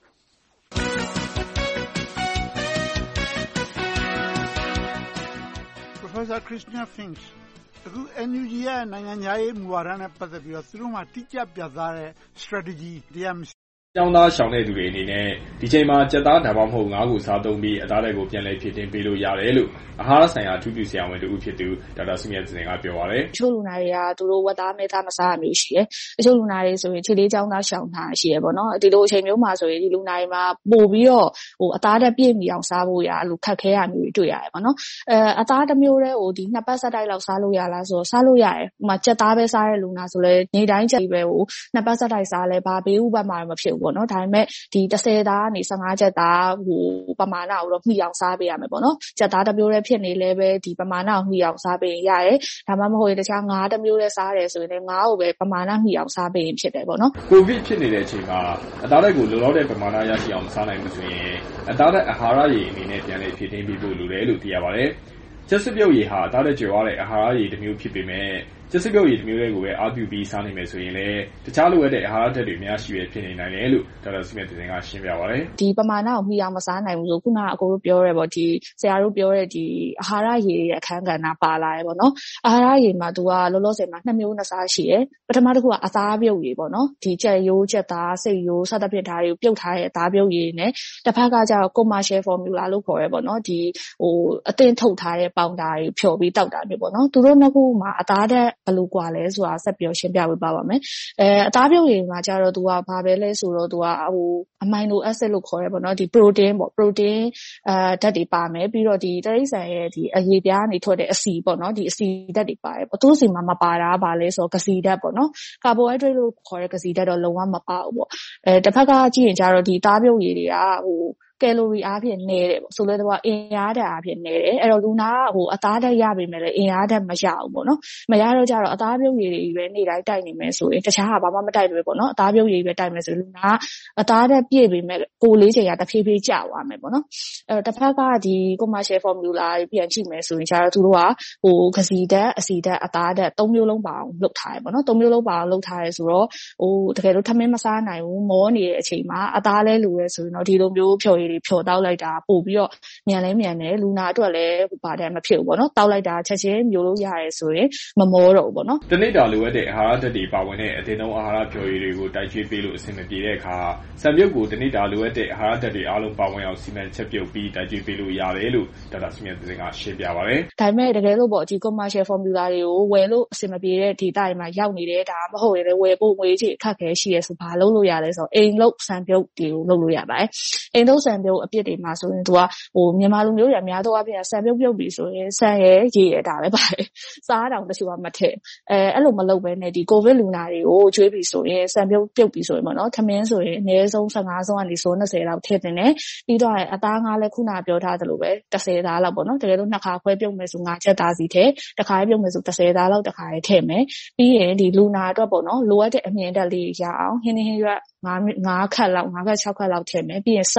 Professor Christina Finch အခု N U G ရဲ့နိုင်ငံခြားရေးမူဝါဒနဲ့ပတ်သက်ပြီးတော့သူတို့မှာတိကျပြသားတဲ့ strategy တရားမရှိကျောင်းသားရှောင်တဲ့သူတွေအနေနဲ့ဒီချိန်မှာကြက်သားဒါမှမဟုတ်ငါးကိုစားသုံးပြီးအသားတွေကိုပြန်လည်ဖြစ်တင်ပေးလို့ရတယ်လို့အာဟာရဆိုင်ရာအထူးပြုဆရာဝန်တို့ဖြစ်သူဒေါက်တာစုမြတ်စင်ကပြောပါတယ်။ချို့လူနာတွေကသူတို့ဝက်သားမဲသားမစားရမျိုးရှိတယ်။အချို့လူနာတွေဆိုရင်ခြေလေးကျောင်းသားရှောင်တာရှိရပေါ့နော်။ဒီလိုအချိန်မျိုးမှာဆိုရင်ဒီလူနာတွေမှာပို့ပြီးတော့ဟိုအသားတက်ပြည့်မီအောင်စားဖို့ရအဲ့လိုခက်ခဲရမျိုးတွေတွေ့ရတယ်ပေါ့နော်။အဲအသားတစ်မျိုးတည်းဟိုဒီနှစ်ပတ်ဆက်တိုက်လောက်စားလို့ရလားဆိုတော့စားလို့ရတယ်။ဥပမာကြက်သားပဲစားတဲ့လူနာဆိုလဲနေတိုင်းကြက်ပဲဟိုနှစ်ပတ်ဆက်တိုက်စားလဲဘာဘေးဥပမာမဖြစ်ဘူးပေါ့နော်။ဒါပေမဲ့ဒီတစ်ဆယ်သားကနေဆယ့်ငါးချက်သားဟိုပမာဏကိုတော့မှီအောင်စားပေးရမယ်ပေါ့နော်။ချက်သားတစ်မျိုးတည်းဖြစ်နေလဲပဲဒီပမာဏကိုမှီအောင်စားပေးရင်ရတယ်။ဒါမှမဟုတ်ရင်တခြားငါးတစ်မျိုးတည်းစားတယ်ဆိုရင်လည်းငါးကိုပဲပမာဏမှီအောင်စားပေးရင်ဖြစ်တယ်ပေါ့နော်။ကိုဗစ်ဖြစ်နေတဲ့အချိန်မှာအသားတွေကိုလုံလောက်တဲ့ပမာဏရရှိအောင်စားနိုင်မှုဆိုရင်အသားတဲ့အာဟာရရည်အနေနဲ့ပြန်လည်ဖြည့်တင်းပေးဖို့လိုတယ်လို့သိရပါတယ်။ချက်စပြုတ်ရည်ဟာအသားတဲ့ကျွေးရတဲ့အာဟာရရည်တစ်မျိုးဖြစ်ပေမဲ့ချက်စပြုတ်ရည်တစ်မျိုးလေးကိုပဲအားပြုပြီးစားနိုင်မယ်ဆိုရင်လည်းတခြားလိုအပ်တဲ့အာဟာရဓာတ်တွေများရှိရဖြစ်နေနိုင်တယ်လို့ဒေါက်တာစုမြတ်တင်ကရှင်းပြပါတယ်။ဒီပမာဏကိုမှီအောင်မစားနိုင်ဘူးဆိုခုနကအကိုတို့ပြောရဲပေါ့ဒီဆရာတို့ပြောတဲ့ဒီအာဟာရရည်ရဲ့အခန်းကဏ္ဍပါလာရဲပေါ့နော်။အာဟာရရည်မှာသူကလောလောဆယ်မှာနှစ်မျိုးနှစ်စားရှိတယ်။ပထမတစ်ခုကအသားပြုတ်ရည်ပေါ့နော်။ဒီကြက်ရိုးကြက်သားစိတ်ရိုးစသဖြင့်ဓာတ်တွေကိုပြုတ်ထားတဲ့အသားပြုတ်ရည်နဲ့တစ်ဖက်ကကျတော့ commercial formula လို့ခေါ်ရဲပေါ့နော်။ဒီဟိုအသင်းထုတ်ထားတဲ့ပေါင်တာတွေဖြော်ပြီးတောက်တာမျိုးပေါ့နော်။သူတို့နှစ်ခုမှာအသားတဲ့ဘယ်လိုကွာလဲဆိုတာဆက်ပြောရှင်းပြပေးပါပါမယ်။အဲအသားပြုတ်ရည်မှာကျတော့သူကဘာပဲလဲဆိုတော့သူကဟိုအမိုင်နိုအက်ဆစ်လို့ခေါ်ရဲပေါ့နော်ဒီ protein ပေါ့ protein အဲဓာတ်တွေပါမယ်ပြီးတော့ဒီတရိတ်ဆန်ရဲ့ဒီအရေပြားကနေထွက်တဲ့အဆီပေါ့နော်ဒီအဆီဓာတ်တွေပါတယ်ပေါ့သူ့ဆီမှာမပါတာကဘာလဲဆိုတော့ကစီဓာတ်ပေါ့နော် carbohydrate လို့ခေါ်တဲ့ကစီဓာတ်တော့လုံးဝမပါဘူးပေါ့အဲတစ်ဖက်ကကြည့်ရင်ကျတော့ဒီသားပြုတ်ရည်တွေကဟိုကယ်လိုရီအားဖြင့်နည်းတယ်ပေါ့ဆိုလဲတော့အင်အားဓာတ်အားဖြင့်နည်းတယ်အဲ့တော့လူနာကဟိုအသားဓာတ်ရပေမဲ့လည်းအင်အားဓာတ်မရဘူးပေါ့နော်မရတော့ကြတော့အသားပြုတ်ရည်တွေပဲနေတိုင်းတိုက်နေမယ်ဆိုရင်တခြားဟာဘာမှမတိုက်လို့ပဲပေါ့နော်အသားပြုတ်ရည်ပဲတိုက်မယ်ဆိုလူနာကအသားဓာတ်ပြည့်ပေမဲ့ကိုလေးချိန်ကတဖြည်းဖြည်းကျသွားမယ်ပေါ့နော်အဲ့တော့တစ်ဖက်ကဒီ commercial formula တွေပြန်ကြည့်မယ်ဆိုရင်ကျတော့သူတို့ကဟိုကစီဓာတ်အစီဓာတ်အသားဓာတ်သုံးမျိုးလုံးပါအောင်လုပ်ထားရပေါ့နော်သုံးမျိုးလုံးပါအောင်လုပ်ထားရဲဆိုတော့ဟိုတကယ်လို့ထမင်းမစားနိုင်ဘူးမောနေတဲ့အချိန်မှာအသားလဲလိုရဲဆိုရင်တော့ဒီလိုမျိုးဖြော်ရည်တွေဖြော်တောက်လိုက်တာပို့ပြီးတော့မြန်လဲမြန်တယ်လူနာအတွက်လည်းဘာတည်းမဖြစ်ဘူးပေါ့နော်တောက်လိုက်တာချက်ချင်းမျိုးလို့ရတယ်ဆိုရင်မမောတော့ဘူးပေါ့နော်တနေ့တာလိုအပ်တဲ့အာဟာရဓာတ်တွေပါဝင်တဲ့အသင်းလုံးအာဟာရဖြော်ရည်တွေကိုတိုက်ကျွေးပေးလို့အဆင်မပြေတဲ့အခါဆံပြုတ်ကိုတနေ့တာလိုအပ်တဲ့အာဟာရဓာတ်တွေအားလုံးပါဝင်အောင်စီမံချက်ပြုတ်ပြီးတိုက်ကျွေးပေးလို့ရတယ်လို့ဒေါက်တာစုမြတ်တင်ကရှင်းပြပါတယ်ဒါပေမဲ့တကယ်လို့ပေါ့ဒီ commercial formula တွေကိုဝယ်လို့အဆင်မပြေတဲ့ဒေတာတွေမှာရောက်နေတယ်ဒါမဟုတ်ရင်လည်းဝယ်ဖို့ငွေချေအခက်ခဲရှိရဲဆိုဘာလုပ်လို့ရလဲဆိုတော့အိမ်လုပ်ဆံပြုတ်တွေကိုလုပ်လို့ရပါတယ်အိမ်လုပ်ဆံပြုတ်အပြစ်တွေမှာဆိုရင်သူကဟိုမြန်မာလူမျိုးတွေအများသောအားဖြင့်ဆံပြုတ်ပြုတ်ပြီးဆိုရင်ဆံရဲရေရဲဒါပဲပါတယ်စားတောင်တချို့ကမထည့်အဲအဲ့လိုမလုပ်ဘဲနဲ့ဒီကိုဗစ်လူနာတွေကိုကျွေးပြီးဆိုရင်ဆံပြုတ်ပြုတ်ပြီးဆိုရင်ပေါ့နော်ထမင်းဆိုရင်အနည်းဆုံးဆယ့်ငါးဆုံးကနေဆို၂၀လောက်ထည့်တင်တယ်ပြီးတော့အသားငါးလည်းခုနပြောထားသလိုပဲတစ်ဆယ်သားလောက်ပေါ့နော်တကယ်လို့နှစ်ခါခွဲပြုတ်မယ်ဆိုငါးချက်သားစီထည့်တစ်ခါပြုတ်မယ်ဆိုတစ်ဆယ်သားလောက်တစ်ခါထည့်မယ်ပြီးရင်ဒီလူနာအတွက်ပေါ့နော်လိုအပ်တဲ့အမြင်ဓာတ်လေးရအောင်ဟင်းဟင်းရွက်ငါးငါးခက်လောက်ငါးခက်၆ခက်လောက်ထည့်မယ်ပြီးရင်စားတို့ဆီ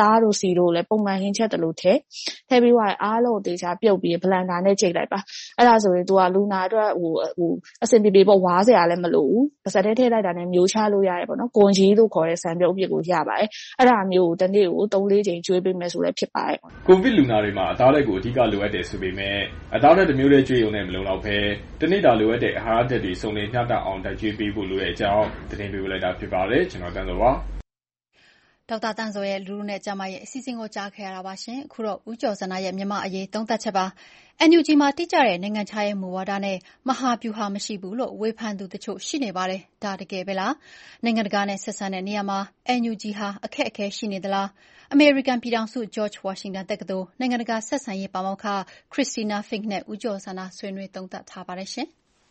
စီတို့လည်းပုံမှန်ဟင်းချက်တလို့ထဲထည့်ပြီးသွားအားလုံးတေချာပြုတ်ပြီးဘလန်ဒါနဲ့ချိန်လိုက်ပါအဲ့ဒါဆိုရင် तू ကလူနာအတွက်ဟိုဟိုအစင်ပြေပြေပေါ့ဝါးစရာလည်းမလိုဘူးပါစက်ထဲထည့်လိုက်တာနဲ့မျိုးချလို့ရတယ်ပေါ့နော်ကွန်ကြီးလို့ခေါ်တဲ့ဆန်ပြုတ်အပြစ်ကိုရပါတယ်အဲ့ဒါမျိုးကိုတစ်နေ့ကိုသုံးလေးချိန်ကျွေးပေးမယ်ဆိုလည်းဖြစ်ပါတယ်ကိုဗစ်လူနာတွေမှာအသားလက်ကိုအဓိကလိုအပ်တယ်ဆိုပေမဲ့အသားလက်တစ်မျိုးတည်းကျွေးရုံနဲ့မလုံလောက်ဘဲတစ်နေ့တာလိုအပ်တဲ့အာဟာရဓာတ်တွေစုံလင်မျှတအောင်ဓာတ်ကျွေးပေးဖို့လိုတဲ့အကြောင်းသတင်းပေးလိုက်တာဖြစ်ပါတယ်ကျွန်တော်တန်းစောပါဒေါက်တာတန်းစောရဲ့လူလူနဲ့ကျမရဲ့အစီအစဉ်ကိုကြားခဲ့ရတာပါရှင်အခုတော့ဦးကျော်စန္ဒရဲ့မြန်မာအရေးသုံးသပ်ချက်ပါ N U G မှာတိကျတဲ့နိုင်ငံခြားရေးမူဝါဒနဲ့မဟာဗျူဟာမရှိဘူးလို့ဝေဖန်သူတချို့ရှိနေပါတယ်ဒါတကယ်ပဲလားနိုင်ငံတကာနဲ့ဆက်ဆံတဲ့နေရာမှာ N U G ဟာအခက်အခဲရှိနေသလားအမေရိကန်ပြည်ထောင်စု George Washington တက္ကသိုလ်နိုင်ငံတကာဆက်ဆံရေးပါမောက္ခ Christina Fink နဲ့ဦးကျော်စန္ဒဆွေးနွေးသုံးသပ်ထားပါတယ်ရှင်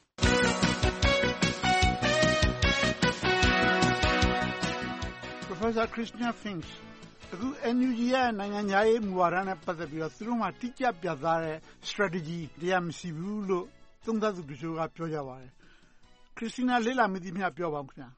Professor Christina Fink အခု N U G ရဲ့နိုင်ငံခြားရေးမူဝါဒနဲ့ပတ်သက်ပြီးတော့သူတို့မှတိကျပြသတဲ့ strategy တရားမရှိဘူးလို့သုံးသပ်သူတို့ကပြောကြပါတယ် Christina လေ့လာမိသမျှပြောပါဦးခင်ဗျာ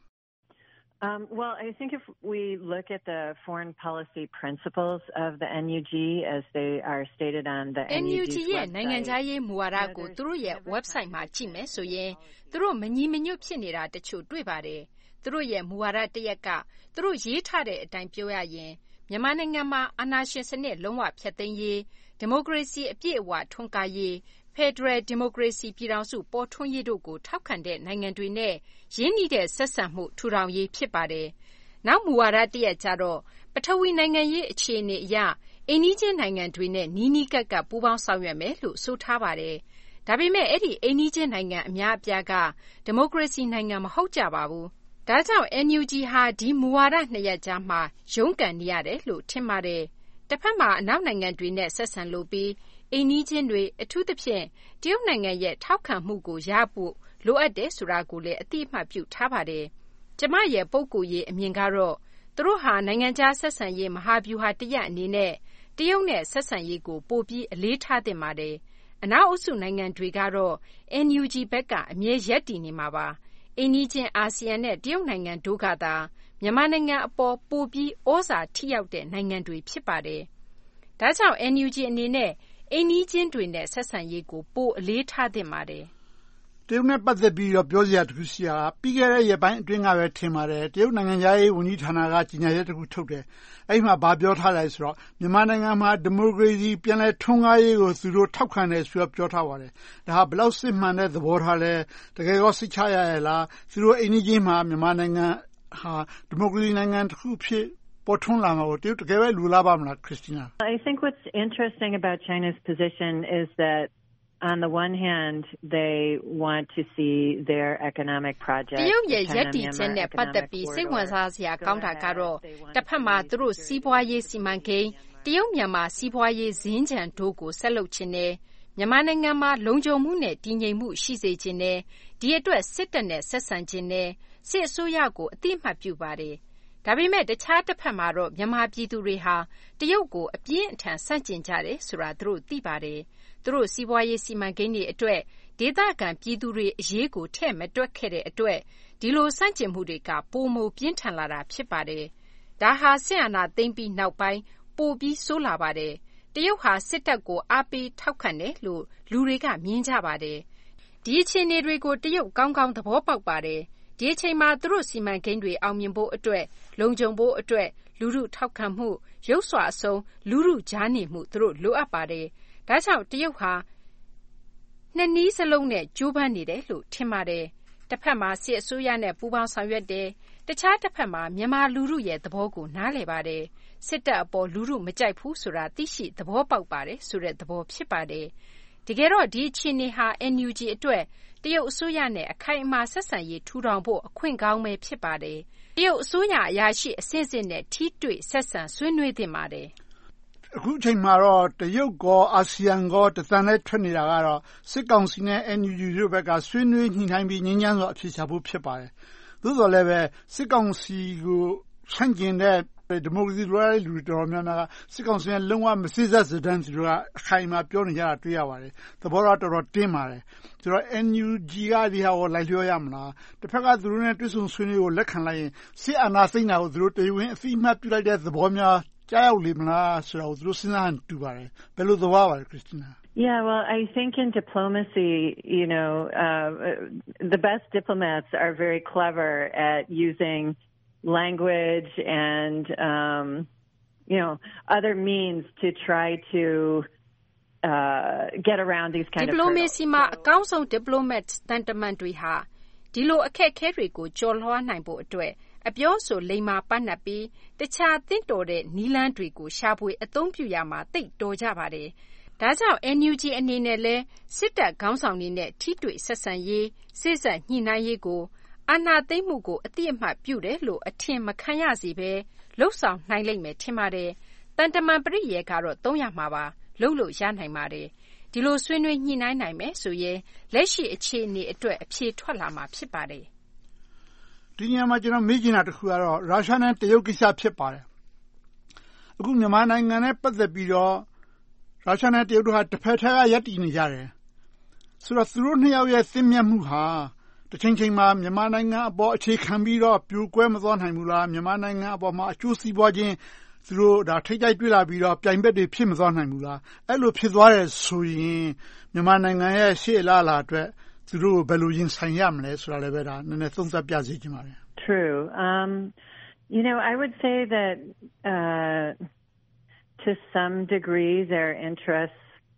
Um, well, I think if we look at the foreign policy principles of the N U G as they are stated on the N U G ရဲ့နိုင်ငံခြားရေးမူဝါဒကိုသူတို့ရဲ့ website မှာကြည့်မယ်ဆိုရင်သူတို့မညီမညွတ်ဖြစ်နေတာတချို့တွေ့ပါတယ်သူတို့ရဲ့မူဝါဒတရက်ကသူတို့ရေးထားတဲ့အတိုင်းပြောရရင်မြန်မာနိုင်ငံမှာအာဏာရှင်စနစ်လုံးဝဖျက်သိမ်းရေးဒီမိုကရေစီအပြည့်အဝထွန်းကားရေးဖက်ဒရယ်ဒီမိုကရေစီပြည်ထောင်စုပေါ်ထွန်းရေးတို့ကိုထောက်ခံတဲ့နိုင်ငံတွေနဲ့ရင်းနှီးတဲ့ဆက်ဆံမှုထူထောင်ရေးဖြစ်ပါတယ်။နောက်မူဝါဒတရက်ကြတော့ပထဝီနိုင်ငံရေးအခြေအနေအရအိမ်နီးချင်းနိုင်ငံတွေနဲ့နီးနီးကပ်ကပ်ပူးပေါင်းဆောင်ရွက်မယ်လို့ဆိုထားပါတယ်။ဒါပေမဲ့အဲ့ဒီအိမ်နီးချင်းနိုင်ငံအများအပြားကဒီမိုကရေစီနိုင်ငံမဟုတ်ကြပါဘူး။ဒါကြောင့် N U G ဟာဒီမူဝါဒနှစ်ရပ်ကြားမှာရုန်းကန်နေရတယ်လို့ထင်ပါတယ်။တစ်ဖက်မှာအနောက်နိုင်ငံတွေနဲ့ဆက်ဆံလို့ပြီးအိမ်နီးချင်းတွေအထူးသဖြင့်တရုတ်နိုင်ငံရဲ့ထောက်ခံမှုကိုရဖို့လိုအပ်တယ်ဆိုတာကိုလည်းအတိအမှတ်ပြုထားပါတယ်။ကျမရဲ့ပုဂ္ဂိုလ်ရေးအမြင်ကတော့သူတို့ဟာနိုင်ငံခြားဆက်ဆံရေးမဟာဗျူဟာတရပ်အနေနဲ့တရုတ်နဲ့ဆက်ဆံရေးကိုပိုပြီးအလေးထားသင့်ပါတယ်။အနောက်အုပ်စုနိုင်ငံတွေကတော့ N U G ဘက်ကအမြဲရပ်တည်နေမှာပါ။အိမ်နီးချင်းအာဆီယံနဲ့တရုတ်နိုင်ငံတို့ကသာမြန်မာနိုင်ငံအပေါ်ပိုပြီးဩဇာထိရောက်တဲ့နိုင်ငံတွေဖြစ်ပါတယ်။ဒါကြောင့် N U G အနေနဲ့အိမ်နီးချင်းတွေနဲ့ဆက်ဆံရေးကိုပိုအလေးထားသင့်ပါတယ်တရုတ်နဲ့ပတ်သက်ပြီးတော့ပြောစရာတခုရှိတာပြီးခဲ့တဲ့ရက်ပိုင်းအတွင်းကပဲထင်ပါတယ်တရုတ်နိုင်ငံသားရေးဝန်ကြီးဌာနကကြီးညာချက်တခုထုတ်တယ်အဲ့မှာဗာပြောထားလိုက်ဆိုတော့မြန်မာနိုင်ငံမှာဒီမိုကရေစီပြန်လည်ထွန်းကားရေးကိုသူတို့ထောက်ခံတယ်ဆိုတော့ပြောထားပါတယ်ဒါဟာဘယ်လောက်စစ်မှန်တဲ့သဘောထားလဲတကယ်ရောစိတ်ချရရဲ့လားသူတို့အိမ်နီးချင်းမှာမြန်မာနိုင်ငံဟာဒီမိုကရေစီနိုင်ငံတစ်ခုဖြစ်ပေါ်ထွန်းလာမှာကိုတရုတ်တကယ်ပဲလူလာပါမလား Christina I think what's interesting about China's position is that on the one hand they want to see their economic project တရုတ်ရဲ့ရပ်တည်ချက်နဲ့ပတ်သက်ပြီးစိတ်ဝင်စားစရာကောင်းတာကတော့တစ်ဖက်မှာသူတို့စီးပွားရေးစီမံကိန်းတရုတ်မြန်မာစီးပွားရေးဇင်းကြံတို့ကိုဆက်လုပ်ခြင်းနဲ့မြန်မာနိုင်ငံမှာလုံခြုံမှုနဲ့တည်ငြိမ်မှုရှိစေခြင်းနဲ့ဒီအတွက်စစ်တပ်နဲ့ဆက်ဆံခြင်းနဲ့စစ်အစိုးရကိုအသိအမှတ်ပြုပါတယ်ဒါပေမဲ့တခြားတစ်ဖက်မှာတော့မြန်မာပြည်သူတွေဟာတရုတ်ကိုအပြင်းအထန်ဆန့်ကျင်ကြတယ်ဆိုတာသူတို့သိပါတယ်သူတို့စီးပွားရေးစီမံကိန်းတွေအတွက်ဒေသခံပြည်သူတွေအရေးကိုထည့်မတွက်ခဲ့တဲ့အတွက်ဒီလိုဆန့်ကျင်မှုတွေကပိုမိုပြင်းထန်လာတာဖြစ်ပါတယ်ဒါဟာစစ်အာဏာသိမ်းပြီးနောက်ပိုင်းပိုပြီးဆိုးလာပါတယ်တရုတ်ဟာစစ်တပ်ကိုအားပေးထောက်ခံတယ်လို့လူတွေကမြင်ကြပါတယ်ဒီအခြေအနေတွေကိုတရုတ်ကောင်းကောင်းသဘောပေါက်ပါတယ်ဒီအချိန်မှာသူတို့စီမံကိန်းတွေအောင်မြင်ဖို့အတွက်လုံခြုံဖို့အတွက်လူထုထောက်ခံမှုရုပ်စွာအဆုံးလူထုကြားနေမှုသူတို့လိုအပ်ပါတယ်ဒါကြောင့်တရုတ်ဟာနှစ်နည်းစလုံးနဲ့ကြိုးပမ်းနေတယ်လို့ထင်ပါတယ်တစ်ဖက်မှာစစ်အစိုးရနဲ့ပူးပေါင်းဆောင်ရွက်တယ်တခြားတစ်ဖက်မှာမြန်မာလူထုရဲ့သဘောကိုနားလည်ပါတယ်စစ်တပ်အပေါ်လူထုမကြိုက်ဘူးဆိုတာသိရှိသဘောပေါက်ပါတယ်ဆိုတဲ့သဘောဖြစ်ပါတယ်တကယ်တော့ဒီအခြေအနေဟာ N U G အတွက်တရုတ်အစိုးရနဲ့အခိုင်အမာဆက်ဆံရေးထူထောင်ဖို့အခွင့်ကောင်းပဲဖြစ်ပါတယ်တရုတ်အစိုးရအရာရှိအဆင့်ဆင့်နဲ့ထိတွေ့ဆက်ဆံဆွေးနွေးသင့်ပါတယ်အခုချိန်မှာတော့တရုတ်ကောအာဆီယံကောတသံနဲ့ထွက်နေတာကတော့စစ်ကောင်စီနဲ့ N U G တို့ဘက်ကဆွေးနွေးညှိနှိုင်းပြီးငြိမ်းချမ်းစွာအဖြေရှာဖို့ဖြစ်ပါတယ်သို့တော်လည်းပဲစစ်ကောင်စီကိုဆန့်ကျင်တဲ့ဒီမိုကရေစီလိုလားတဲ့လူတွေတော်တော်များများကစစ်ကောင်စီနဲ့လုံးဝမစစ်ဆက်စတမ်းသူတို့ကအခိုင်အမာပြောနေကြတာတွေ့ရပါတယ်သဘောထားတော်တော်တင်းပါတယ်ဆိုတော့ N U G ကဒီဟာကိုလိုက်လျောရမလားတစ်ဖက်ကသူတို့နဲ့တွဲဆုံဆွေးနွေးကိုလက်ခံလိုက်ရင်စစ်အာဏာသိမ်းတာကိုသူတို့တရားဝင်အသိအမှတ်ပြုလိုက်တဲ့သဘောများကြားရောက်လေမလားဆိုတာကိုသူတို့စဉ်းစားရင်တူပါတယ်ဘယ်လိုသဘောပါလဲ Christina Yeah, well, I think in diplomacy, you know, uh, the best diplomats are very clever at using language and, um, you know, other means to try to uh, get around these kind of hurdles. Diplomacy မှာအကောင်းဆုံး diplomat တန်တမန်တွေဟာဒီလိုအခက်အခဲတွေကိုကျော်လွှားနိုင်ဖို့အတွက်အပြောဆိုလိမ္မာပတ်နပ်ပြီးတခြားသင့်တော်တဲ့နည်းလမ်းတွေကိုရှာဖွေအသုံးပြုရမှာသိတော်ကြပါတယ်။ဒါကြောင့် N U G အနေနဲ့လဲစစ်တပ်ခေါင်းဆောင်တွေနဲ့ထိတွေ့ဆက်ဆံရေးစိစက်ညှိနှိုင်းရေးကိုအာဏာသိမ်းမှုကိုအတိအမှတ်ပြုတယ်လို့အထင်မခံရစေပဲလှုပ်ဆောင်နိုင်လိမ့်မယ်ထင်ပါတယ်။တန်တမန်ပရိယေကတော့သုံးရမှာပါလှုပ်လို့ရနိုင်ပါတယ်။ဒီလိုဆွေးနွေးညှိနှိုင်းနိုင်မယ်ဆိုရင်လက်ရှိအခြေအနေအတွက်အဖြေထွက်လာမှာဖြစ်ပါတယ်။ဒီညမှာကျွန်တော်မေးချင်တာတစ်ခုကတော့ရုရှားနဲ့တရုတ်ကိစ္စဖြစ်ပါတယ်။အခုမြန်မာနိုင်ငံနဲ့ပတ်သက်ပြီးတော့ရုရှားနဲ့တရုတ်တို့ဟာတစ်ဖက်ထက်ကရပ်တည်နေကြတယ်။ဆိုတော့သူတို့နှစ်ယောက်ရဲ့သင့်မြတ်မှုဟာတစ်ချိန်ချိန်မှာမြန်မာနိုင်ငံအပေါ်အခြေခံပြီးတော့ပြိုကွဲမသွားနိုင်ဘူးလားမြန်မာနိုင်ငံအပေါ်မှာအကျိုးစီးပွားခြင်းသူတို့ဒါထိတ်တိုက်တွေ့လာပြီးတော့ပြိုင်ဘက်တွေဖြစ်မသွားနိုင်ဘူးလားအဲ့လိုဖြစ်သွားတယ်ဆိုရင်မြန်မာနိုင်ငံရဲ့ရှေ့လာလာအတွက်သူတို့ဘယ်လိုရင်ဆိုင်ရမလဲဆိုတာလည်းပဲဒါနည်းနည်းသုံးသပ်ပြစေချင်ပါတယ် True um you know I would say that uh to some degree their interests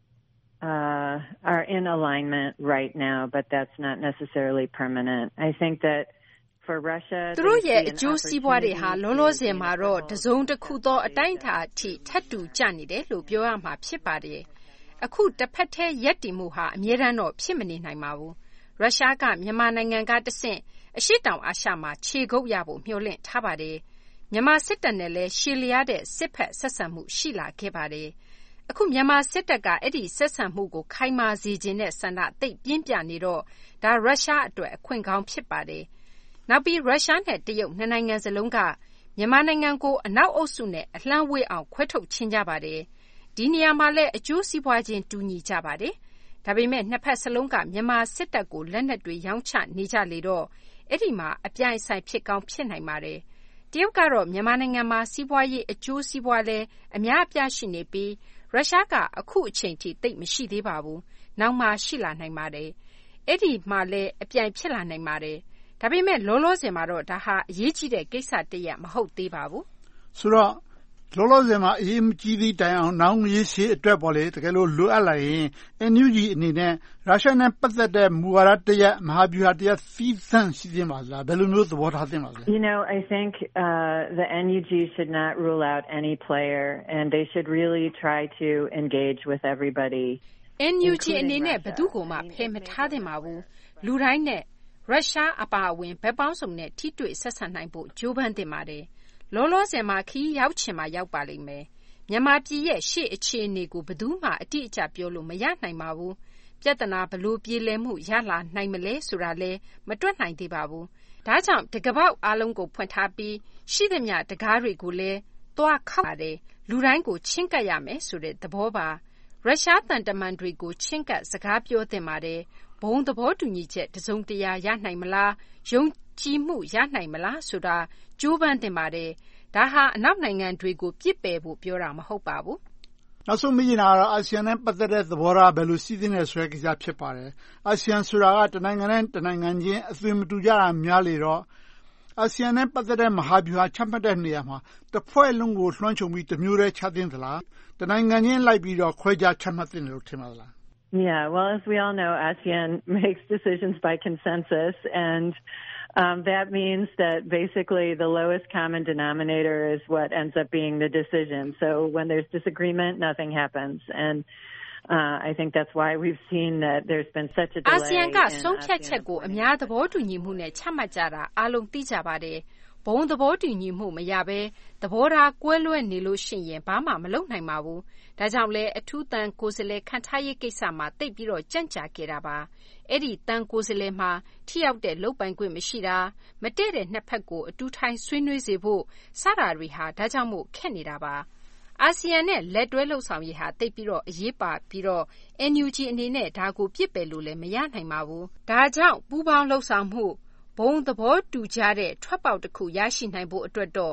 uh are in alignment right now but that's not necessarily permanent I think that for Russia သူတို့ရဲ့အကျိုးစီးပွားတွေဟာလောလောဆယ်မှာတော့တစုံတစ်ခုသောအတိုင်းအတာအထိထပ်တူကျနေတယ်လို့ပြောရမှာဖြစ်ပါတယ်အခုတစ်ဖက်ထဲရက်တည်မှုဟာအမြဲတမ်းတော့ဖြစ်မနေနိုင်ပါဘူးရုရှားကမြန်မာနိုင်ငံကတဆင့်အရှေ့တောင်အာရှမှာခြေကုပ်ရဖို့မျှော်လင့်ထားပါတယ်မြန်မာစစ်တပ်နဲ့လည်းရှည်လျားတဲ့စစ်ဖက်ဆက်ဆံမှုရှိလာခဲ့ပါတယ်အခုမြန်မာစစ်တပ်ကအဲ့ဒီဆက်ဆံမှုကိုခိုင်မာစေခြင်းနဲ့ဆန္ဒသိပ်ပြင်းပြနေတော့ဒါရုရှားအတွက်အခွင့်ကောင်းဖြစ်ပါတယ်နောက်ပြီးရုရှားနဲ့တရုတ်နှစ်နိုင်ငံစလုံးကမြန်မာနိုင်ငံကိုအနောက်အုပ်စုနဲ့အလှမ်းဝေးအောင်ခွဲထုတ်ခြင်းကြပါတယ်ဒီနေရာမှာလည်းအကျိုးစီးပွားချင်းတူညီကြပါတယ်ဒါပေမဲ့နှစ်ဖက်စလုံးကမြန်မာစစ်တပ်ကိုလက်နက်တွေရောင်းချနေကြလေတော့အဲ့ဒီမှာအပြိုင်ဆိုင်ဖြစ်ကောင်းဖြစ်နိုင်ပါတယ်တရုတ်ကတော့မြန်မာနိုင်ငံမှာစီးပွားရေးအကျိုးစီးပွားလဲအများအပြားရှိနေပြီးရုရှားကအခုအချိန်ထိတိတ်မရှိသေးပါဘူးနောက်မှရှိလာနိုင်ပါတယ်အဲ့ဒီမှာလဲအပြိုင်ဖြစ်လာနိုင်ပါတယ်ဒါပေမဲ့လောလောဆယ်မှာတော့ဒါဟာအရေးကြီးတဲ့ကိစ္စတစ်ရပ်မဟုတ်သေးပါဘူးဆိုတော့လောလောဆယ်မှာအရေးမကြီးသေးတိုင်အောင်နောင်ရေးရှိအတွက်ပေါ့လေတကယ်လို့လိုအပ်လာရင် N U G အနေနဲ့ရုရှားနဲ့ပတ်သက်တဲ့မူဝါဒတစ်ရပ်မဟာဗျူဟာတစ်ရပ်စီးစမ်းရှိသင့်ပါလားဘယ်လိုမျိုးသဘောထားသင့်ပါလဲ You know I think uh the N U G should not rule out any player and they should really try to engage with everybody N U G အနေနဲ့ဘယ်သူ့ကိုမှဖယ်မထားသင့်ပါဘူးလူတိုင်းနဲ့ရုရှားအပါအဝင်ဘက်ပေါင်းစုံနဲ့ထိတွေ့ဆက်ဆံနိုင်ဖို့ကြိုးပမ်းသင့်ပါတယ်လောလောဆယ်မှာခီးရောက်ချင်မှရောက်ပါလိမ့်မယ်မြန်မာပြည်ရဲ့ရှေ့အခြေအနေကိုဘယ်သူမှအတိအကျပြောလို့မရနိုင်ပါဘူးပြဿနာဘလို့ပြေလည်မှုရလာနိုင်မလဲဆိုတာလဲမတွက်နိုင်သေးပါဘူးဒါကြောင့်တကပောက်အားလုံးကိုဖွင့်ထားပြီးရှိသမျှတကားတွေကိုလည်းသွားခောက်ပါတယ်လူတိုင်းကိုချင်းကပ်ရမယ်ဆိုတဲ့သဘောပါရုရှားတန်တမန်တွေကိုချင်းကပ်စကားပြောသင့်ပါတယ်ဘုံသဘောတူညီချက်တစုံတရာရနိုင်မလားယုံကြည်မှုရနိုင်မလားဆိုတာကြိုးပမ်းသင့်ပါတယ်ဒါဟာအနောက်နိုင်ငံတွေကိုပြစ်ပယ်ဖို့ပြောတာမဟုတ်ပါဘူးနောက်ဆုံးမေးချင်တာကတော့အာဆီယံနဲ့ပတ်သက်တဲ့သဘောထားဘယ်လိုစီးသင့်တယ်ဆိုတဲ့ကိစ္စဖြစ်ပါတယ်အာဆီယံဆိုတာကတနိုင်ငံနဲ့တနိုင်ငံချင်းအသွင်မတူကြတာများလေတော့အာဆီယံနဲ့ပတ်သက်တဲ့မဟာဗျူဟာချမှတ်တဲ့နေရာမှာတစ်ဖွဲ့လုံးကိုလွှမ်းခြုံပြီးတစ်မျိုးတည်းချသင့်သလားတနိုင်ငံချင်းလိုက်ပြီးတော့ခွဲခြားချမှတ်သင့်တယ်လို့ထင်ပါသလား Yeah, well, as we all know, ASEAN makes decisions by consensus, and um, that means that basically the lowest common denominator is what ends up being the decision. So when there's disagreement, nothing happens. And uh, I think that's why we've seen that there's been such a delay. ASEAN ကဆုံးဖြတ်ချက်ကိုအများသဘောတူညီမှုနဲ့ချမှတ်ကြတာအားလုံးသိကြပါတယ်။ဘုံသဘောတူညီမှုမရဘဲသဘောထားကွဲလွဲနေလို့ရှိရင်ဘာမှမလုပ်နိုင်ပါဘူး။ဒါကြောင့်လဲအထူးတန်ကိုယ်စားလှယ်ခန့်ထားရေးကိစ္စမှာတိတ်ပြီးတော့ကြန့်ကြာခဲ့တာပါ။အဲ့ဒီတန်ကိုယ်စားလှယ်မှာထိရောက်တဲ့လုပ်ပိုင်ခွင့်မရှိတာမတည့်တဲ့နှစ်ဖက်ကိုအတူထိုင်ဆွေးနွေးစေဖို့စတာတွေဟာဒါကြောင့်မို့ခက်နေတာပါ။အာဆီယံနဲ့လက်တွဲလှုပ်ဆောင်ရေးဟာတိတ်ပြီးတော့အရေးပါပြီးတော့ N U G အနေနဲ့ဒါကိုပြစ်ပယ်လို့လည်းမရနိုင်ပါဘူး။ဒါကြောင့်ပူးပေါင်းလှုပ်ဆောင်မှုဘုံသဘောတူကြတဲ့ထွက်ပေါက်တစ်ခုရရှိနိုင်ဖို့အတွက်တော့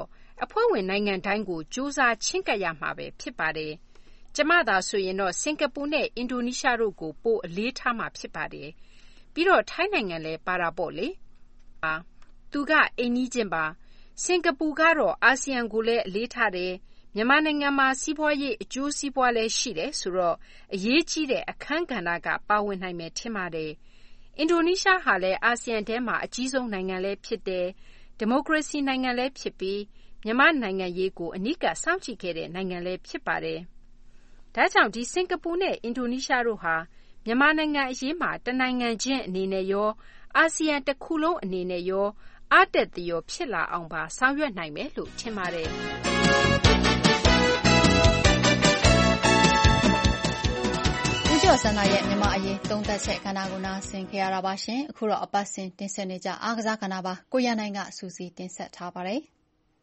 အဖွဲ့ဝင်နိုင်ငံတိုင်းကိုကြိုးစားချဉ်းကပ်ရမှာပဲဖြစ်ပါတယ်။ကျမသာဆိုရင်တော့စင်ကာပူနဲ့အင်ဒိုနီးရှားတို့ကိုပိုအလေးထားမှာဖြစ်ပါတယ်။ပြီးတော့ထိုင်းနိုင်ငံလည်းပါတာပေါ့လေ။သူကအိမ်နီးချင်းပါ။စင်ကာပူကတော့အာဆီယံကိုလည်းအလေးထားတယ်။မြန်မာနိုင်ငံမှာစီးပွားရေးအကျိုးစီးပွားလည်းရှိတယ်ဆိုတော့အရေးကြီးတဲ့အခန်းကဏ္ဍကပါဝင်နိုင်မယ်ထင်ပါတယ်။အင်ဒိုနီးရှားဟာလည်းအာဆီယံထဲမှာအကြီးဆုံးနိုင်ငံလည်းဖြစ်တယ်။ဒီမိုကရေစီနိုင်ငံလည်းဖြစ်ပြီးမြန်မာနိုင်ငံရေးကိုအနီးကပ်စောင့်ကြည့်ခဲ့တဲ့နိုင်ငံလည်းဖြစ်ပါတယ်။ဒါကြောင့်ဒီစင်ကာပူနဲ့အင်ဒိုနီးရှားတို့ဟာမြန်မာနိုင်ငံအရေးမှာတနိုင်ငံချင်းအနေနဲ့ရောအာဆီယံတစ်ခုလုံးအနေနဲ့ရောအားတက်သရောဖြစ်လာအောင်ပါဆောင်ရွက်နိုင်မယ်လို့ထင်ပါတယ်။ဦးကျော်စန္ဒရဲ့မြန်မာအရေးသုံးသပ်ချက်ခန္ဓာကိုနားဆင်ခဲ့ရတာပါရှင်။အခုတော့အပတ်စဉ်တင်ဆက်နေကြအားကစားကဏ္ဍပါကိုရနိုင်ကစူးစီးတင်ဆက်ထားပါတယ်။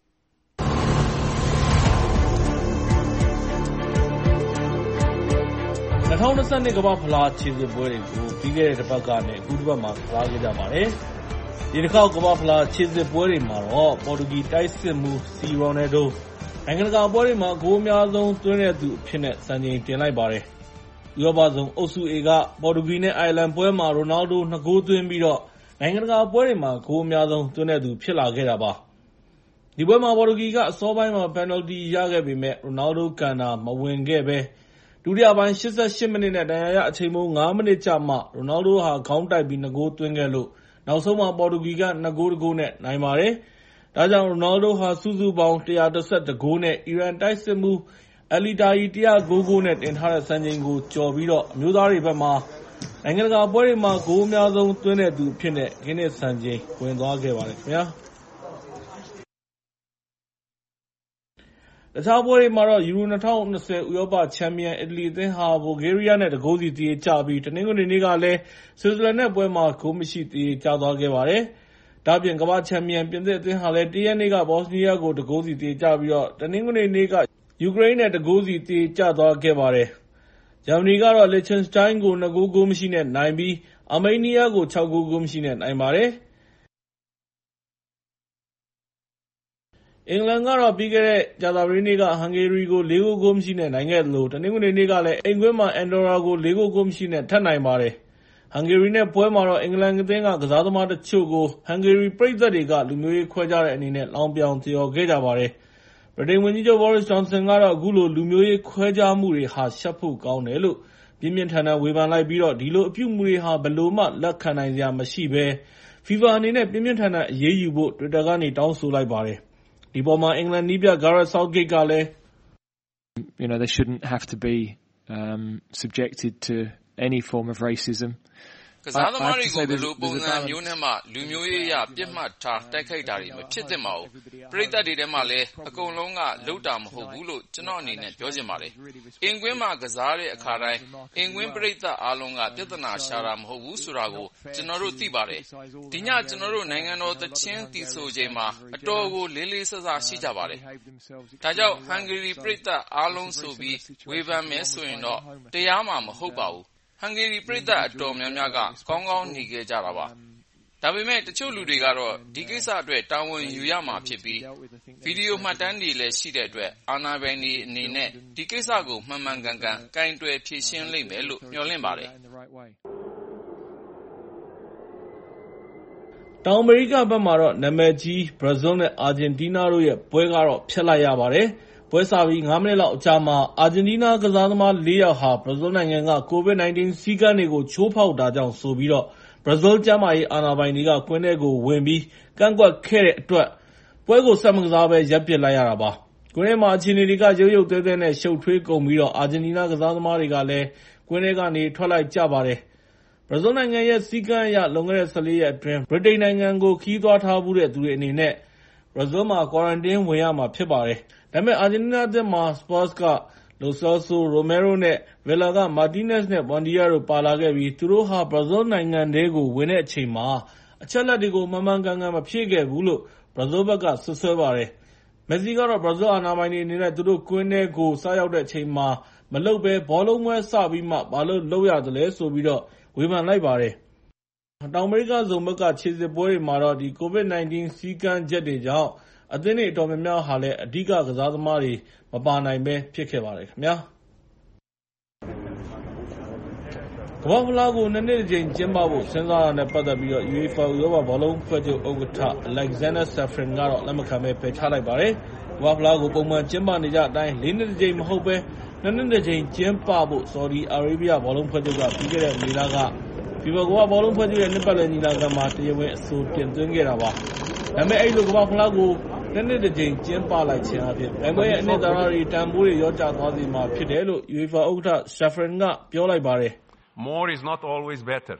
၂၀၂၂ကမ္ဘာ့ဖလားခြေစစ်ပွဲတွေကိုပြီးခဲ့တဲ့တစ်ပတ်ကနေအခုတစ်ပတ်မှာကစားခဲ့ကြပါတယ်။ဒီတစ်ခေါက်ကမ္ဘာ့ဖလားခြေစစ်ပွဲတွေမှာတော့ပေါ်တူဂီတိုက်စစ်မှူးစီရိုနယ်ဒိုနိုင်ငံတကာပွဲတွေမှာဂိုးအများဆုံးသွင်းတဲ့သူအဖြစ်နဲ့စံချိန်တင်လိုက်ပါတယ်။ဥရောပဇုံအုပ်စု A ကပေါ်တူဂီနဲ့အိုင်ယာလန်ပွဲမှာရိုနယ်ဒိုနှစ်ဂိုးသွင်းပြီးတော့နိုင်ငံတကာပွဲတွေမှာဂိုးအများဆုံးသွင်းတဲ့သူဖြစ်လာခဲ့တာပါ။ဒီပွဲမှာပေါ်တူဂီကအစောပိုင်းမှာပယ်နယ်တီရခဲ့ပေမဲ့ရိုနယ်ဒိုကန်တာမဝင်ခဲ့ဘဲဒုတိယပိုင်း၈၈မိနစ်နဲ့ဒဏ်ရာရအချိန်ပိုငါးမိနစ်ကြာမှရိုနယ်ဒိုဟာခေါင်းတိုက်ပြီးနှစ်ဂိုးသွင်းခဲ့လို့နောက်ဆုံးမှာပေါ်တူဂီကနှစ်ဂိုးတစ်ဂိုးနဲ့နိုင်ပါတယ်။ဒါကြောင့်ရိုနယ်ဒိုဟာစုစုပေါင်း၁၁၁ဂိုးနဲ့အီရန်တိုက်စစ်မှူးအယ်လီတာရီ၁၀၉ဂိုးနဲ့တင်ထားတဲ့စံချိန်ကိုကျော်ပြီးတော့အမျိုးသားတွေဘက်မှာနိုင်ငံတကာပွဲတွေမှာဂိုးအများဆုံးသွင်းတဲ့သူအဖြစ်နဲ့ဂင်းနစ်စံချိန်ဝင်သွားခဲ့ပါတယ်ခင်ဗျာ။တခြားပွဲတွေမှာတော့ယူရို၂၀၂၀ဥရောပချန်ပီယံအီတလီအသင်းဟာဘူဂေးရီးယားနဲ့တဂိုးစီသရေကျပြီးတနင်္ဂနွေနေ့ကလည်းဆွစ်ဇာလန်နဲ့ပွဲမှာဂိုးမရှိသရေကျသွားခဲ့ပါတယ်။ဒါ့အပြင်ကမ္ဘာ့ချန်ပီယံပြင်သစ်အသင်းဟာလည်းတစ်ရက်နေ့ကဘော့စနီးယားကိုတဂိုးစီသရေကျပြီးတော့တနင်္ဂနွေနေ့ကယူကရိန်းနဲ့တဂိုးစီသရေကျသွားခဲ့ပါတယ်။ဂျာမနီကတော့လီချ်တန်စတိုင်းကိုနှစ်ဂိုးဂိုးမရှိနဲ့နိုင်ပြီးအာမေးနီးယားကိုခြောက်ဂိုးဂိုးမရှိနဲ့နိုင်ပါတယ်။အင်္ဂလန်ကတော့ပြီးခဲ့တဲ့ကြာသပတေးနေ့ကဟန်ဂေရီကိုလေးဂိုးဂိုးမရှိနဲ့နိုင်ခဲ့သလိုတနင်္ဂနွေနေ့ကလည်းအိမ်ကွင်းမှာအန်ဒိုရာကိုလေးဂိုးဂိုးမရှိနဲ့ထပ်နိုင်ပါတယ်။ဟန်ဂေရီနဲ့ပွဲမှာတော့အင်္ဂလန်အသင်းကကစားသမားတချို့ကိုဟန်ဂေရီပရိသတ်တွေကလူမျိုးရေးခွဲခြားတဲ့အနေနဲ့လောင်ပြောင်သရော်ခဲ့ကြပါတယ်။ဗြိတိန်ဝန်ကြီးချုပ် Boris Johnson ကတော့အခုလိုလူမျိုးရေးခွဲခြားမှုတွေဟာရှက်ဖို့ကောင်းတယ်လို့ပြင်းပြင်းထန်ထန်ဝေဖန်လိုက်ပြီးတော့ဒီလိုအပြုအမူတွေဟာဘယ်လိုမှလက်ခံနိုင်စရာမရှိဘဲ FIFA အနေနဲ့ပြင်းပြင်းထန်ထန်အရေးယူဖို့ Twitter ကနေတောင်းဆိုလိုက်ပါတယ်။ဒီပေါ်မှာအင်္ဂလန်နည်းပြ Gareth Southgate ကလည်း You know they shouldn't have to be um subjected to any form of racism ကစားသမားတွေကိုဘယ်လိုပုံစံမျိုးနဲ့မှလူမျိုးရေးအရပြစ်မှတ်ထားတိုက်ခိုက်တာတွေမဖြစ်သင့်ပါဘူး။ပရိသတ်တွေထဲမှာလည်းအကုန်လုံးကလှုပ်တာမဟုတ်ဘူးလို့ကျွန်တော်အနေနဲ့ပြောချင်ပါတယ်။အင်ကွင်းမှာကစားတဲ့အခါတိုင်းအင်ကွင်းပရိသတ်အားလုံးကပြဿနာရှာတာမဟုတ်ဘူးဆိုတာကိုကျွန်တော်တို့သိပါတယ်။ဒီညကျွန်တော်တို့နိုင်ငံတော်သချင်းတီဆိုချိန်မှာအတော်ကိုလေးလေးဆဆရှိကြပါတယ်။ဒါကြောင့်ဟန်ဂေရီပရိသတ်အားလုံးဆိုပြီးဝေဖန်မယ်ဆိုရင်တော့တရားမှမဟုတ်ပါဘူး။ဟန်ဂေရီပရိသတ်အတော်များများကကောင်းကောင်းနေခဲ့ကြတာပါ။ဒါပေမဲ့တချို့လူတွေကတော့ဒီကိစ္စအတွက်တာဝန်ယူရမှာဖြစ်ပြီးဗီဒီယိုမှတ်တမ်းတွေလည်းရှိတဲ့အတွက်အာဏာပိုင်တွေအနေနဲ့ဒီကိစ္စကိုမှန်မှန်ကန်ကန်ကင်တွယ်ဖြေရှင်းလိမ့်မယ်လို့မျှော်လင့်ပါတယ်။တောင်အမေရိကဘက်မှာတော့နာမည်ကြီးဘရာဇီးနဲ့အာဂျင်တီးနားတို့ရဲ့ပွဲကတော့ဖျက်လိုက်ရပါတယ်။ပွဲစားပြီးငါးမိနစ်လောက်အကြာမှာအာဂျင်တီးနားကစားသမားလေးယောက်ဟာဘရာဇီးနိုင်ငံကကိုဗစ် ၁၉ စည်းကမ်းတွေကိုချိုးဖောက်တာကြောင့်ဆိုပြီးတော့ဘရာဇီးကျန်းမာရေးအာဏာပိုင်တွေကကွင်းထဲကိုဝင်ပြီးကန့်ကွက်ခဲ့တဲ့အတွက်ပွဲကိုဆက်မကစားဘဲရပ်ပစ်လိုက်ရတာပါ။ကွင်းထဲမှာအခြေအနေတွေကရုပ်ရုပ်သဲသဲနဲ့ရှုပ်ထွေးကုန်ပြီးတော့အာဂျင်တီးနားကစားသမားတွေကလည်းကွင်းထဲကနေထွက်လိုက်ကြပါတယ်။ဘရာဇီးနိုင်ငံရဲ့စည်းကမ်းအရလွန်ခဲ့တဲ့၁၄ရက်အတွင်းဗြိတိန်နိုင်ငံကိုခီးသွားထားဘူးတဲ့သူတွေအနေနဲ့ဘရာဇီးမှာကွာရန်တင်းဝင်ရမှာဖြစ်ပါတယ်။ဒါပေမဲ့အာဂျင်တီးနားအသင်းမှာ Spurs က Lo Celso, Romero နဲ့ Villa က Martinez နဲ့ Buendia တို့ပါလာခဲ့ပြီးသူတို့ဟာဘရာဇီးနိုင်ငံထဲကိုဝင်တဲ့အချိန်မှာအချက်အလက်တွေကိုမှန်မှန်ကန်ကန်မဖြည့်ခဲ့ဘူးလို့ဘရာဇီးဘက်ကဆွဆွဲပါတယ်။မက်ဆီကတော့ဘရာဇီးအာဏာပိုင်တွေအနေနဲ့သူတို့ကွင်းထဲကိုစရောက်တဲ့အချိန်မှာမလုပ်ဘဲဘောလုံးပွဲစပြီးမှဘာလို့လုပ်ရသလဲဆိုပြီးတော့ဝေဖန်လိုက်ပါတယ်။တောင်အမေရိကဇုံဘက်ကခြေစစ်ပွဲတွေမှာတော့ဒီကိုဗစ် ၁၉ စည်းကမ်းချက်တွေကြောင့်အသင်းတွေအတော်များများဟာလည်းအဓိကကစားသမားတွေမပါနိုင်ဘဲဖြစ်ခဲ့ပါတယ်ခင်ဗျာကမ္ဘာ့ဖလားကိုနှစ်နှစ်တစ်ကြိမ်ကျင်းပဖို့စဉ်းစားတာနဲ့ပတ်သက်ပြီးတော့ UEFA ဥရောပဘောလုံးဖွဲ့ချုပ်ဥက္ကဋ္ဌ Alexander Ceferin ကတော့လက်မခံဘဲပယ်ချလိုက်ပါတယ်။ကမ္ဘာ့ဖလားကိုပုံမှန်ကျင်းပနေကြအတိုင်းလေးနှစ်တစ်ကြိမ်မဟုတ်ဘဲနှစ်နှစ်တစ်ကြိမ်ကျင်းပဖို့ Saudi Arabia ဘောလုံးဖွဲ့ချုပ်ကပြီးခဲ့တဲ့မေလက FIFA ကမ္ဘာ့ဘောလုံးဖွဲ့ချုပ်ရဲ့နှစ်ပတ်လည်ညီလာခံမှာတရားဝင်အဆိုတင်သွင်းခဲ့တာပါ။ဒါပေမဲ့အဲဒီလိုကမ္ဘာ့ဖလားကိုနှစ်နှစ်တစ်ကြိမ်ကျင်းပလိုက်ခြင်းအပြင်ပြိုင်ပွဲရဲ့အနှစ်သာရတွေတန်ဖိုးတွေရောကျသွားစေမှာဖြစ်တယ်လို့ UEFA ဥက္ကဋ္ဌ Ceferin ကပြောလိုက်ပါတယ်။ More is not always better.